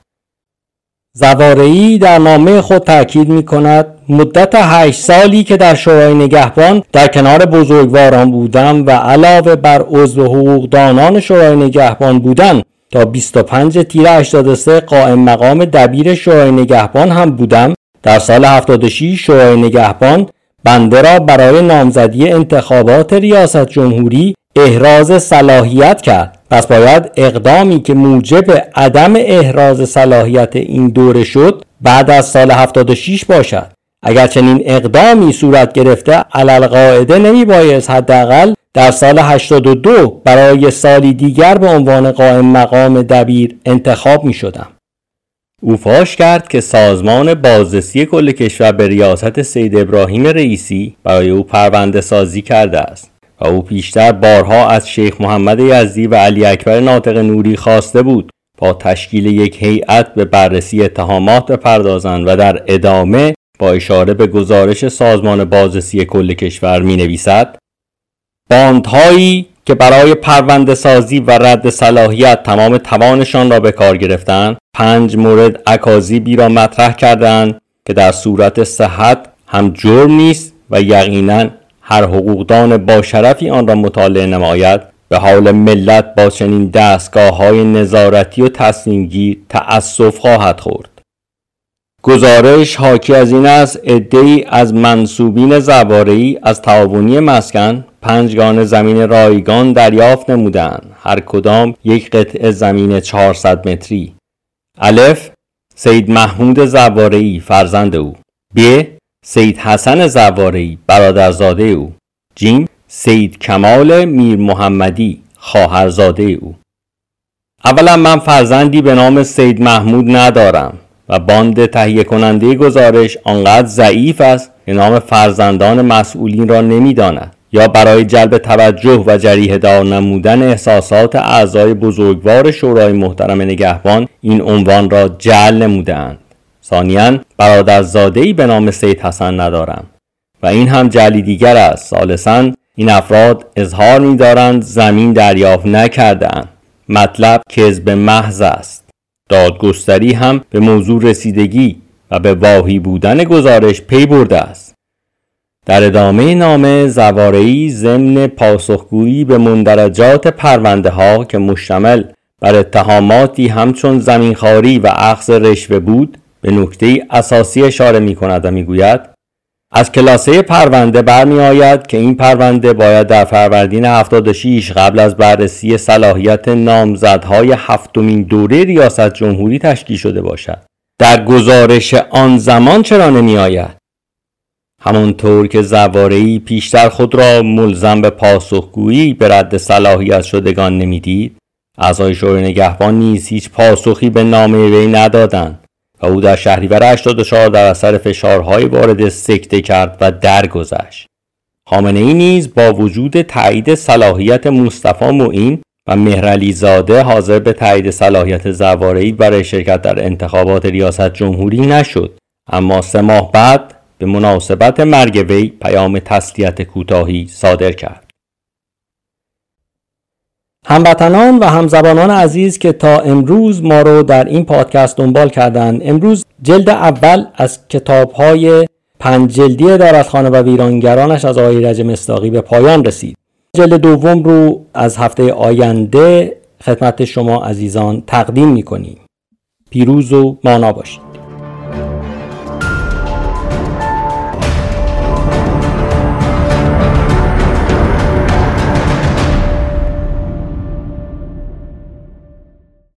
زوارعی در نامه خود تاکید می‌کند مدت هشت سالی که در شورای نگهبان در کنار بزرگواران بودم و علاوه بر عضو حقوقدانان شورای نگهبان بودن تا بیست و پنج تیر هشتاد و سه قائم مقام دبیر شورای نگهبان هم بودم، در سال هفتاد و شش شورای نگهبان بنده را برای نامزدی انتخابات ریاست جمهوری احراز صلاحیت کرد. پس باید اقدامی که موجب عدم احراز صلاحیت این دوره شد بعد از سال هفتاد و شش باشد. اگر چنین اقدامی صورت گرفته علالقاعده نمی بایست حداقل در سال هشتاد و دو برای سالی دیگر به عنوان قائم مقام دبیر انتخاب می شدم. او فاش کرد که سازمان بازرسی کل کشور به ریاست سید ابراهیم رئیسی برای او پرونده سازی کرده است و او پیشتر بارها از شیخ محمد یزدی و علی اکبر ناطق نوری خواسته بود با تشکیل یک هیئت به بررسی اتهامات بپردازند و در ادامه با اشاره به گزارش سازمان بازرسی کل کشور می نویسد: باندهایی که برای پرونده سازی و رد صلاحیت تمام توانشان را به کار گرفتند، پنج مورد اکاذیبی را مطرح کردند که در صورت صحت هم جرم نیست و یقیناً هر حقوقدان با شرفی آن را مطالعه نماید به حال ملت با چنین دستگاه‌های نظارتی و تصمیم‌گیر تأسف خواهد خورد. گزارش حاکی از این است عده‌ای از منسوبین زوارعی از تعاونی مسکن پنجگان زمین رایگان دریافت نمودند، هر کدام یک قطعه زمین چهارصد متری. الف سید محمود زوارعی فرزند او. ب سید حسن زوارعی برادرزاده او. جیم سید کمال میر محمدی خواهرزاده او. اولا من فرزندی به نام سید محمود ندارم و باند تهیه کننده گزارش آنقدر ضعیف است که نام فرزندان مسئولین را نمی‌داند یا برای جلب توجه و جریحه دار نمودن احساسات اعضای بزرگوار شورای محترم نگهبان این عنوان را جعل نمودند. ثانیاً برادرزاده‌ای به نام سید حسن ندارم و این هم جعلی دیگر است. ثالثاً این افراد اظهار می‌دارند زمین دریافت نکرده‌اند. مطلب کذب محض است. دادگستری هم به موضوع رسیدگی و به واهی بودن گزارش پی برده است. در ادامه نامه زوارعی ضمن پاسخگویی به مندرجات پرونده ها که مشتمل بر اتهاماتی همچون زمینخواری و اخذ رشوه بود به نکته اساسی اشاره می کند و می گوید از کلاسه پرونده برمی آید که این پرونده باید در فروردین هفتاد و شش قبل از بررسی صلاحیت نامزدهای هفتمین دوره ریاست جمهوری تشکیل شده باشد. در گزارش آن زمان چرا نمی آید؟ همانطور که زوارعی پیشتر خود را ملزم به پاسخگویی به رد صلاحیت شدگان نمیدید، اعضای شورای نگهبان نیز هیچ پاسخی به نامه وی ندادند و او در شهریور هشتاد و چهار در اثر فشارهای وارد سکته کرد و درگذشت. خامنه‌ای نیز با وجود تایید صلاحیت مصطفی معین و مهرعلی زاده حاضر به تایید صلاحیت زوارعی برای شرکت در انتخابات ریاست جمهوری نشد، اما سه ماه بعد به مناسبت مرگ وی پیام تسلیت کوتاهی صادر کرد. هموطنان و همزبانان عزیز که تا امروز ما رو در این پادکست دنبال کردند، امروز جلد اول از کتاب‌های پنج جلدی عدالتخانه و ویرانگرانش از آقای ایرج مصداقی به پایان رسید. جلد دوم رو از هفته آینده خدمت شما عزیزان تقدیم می‌کنیم. پیروز و مانا باشید.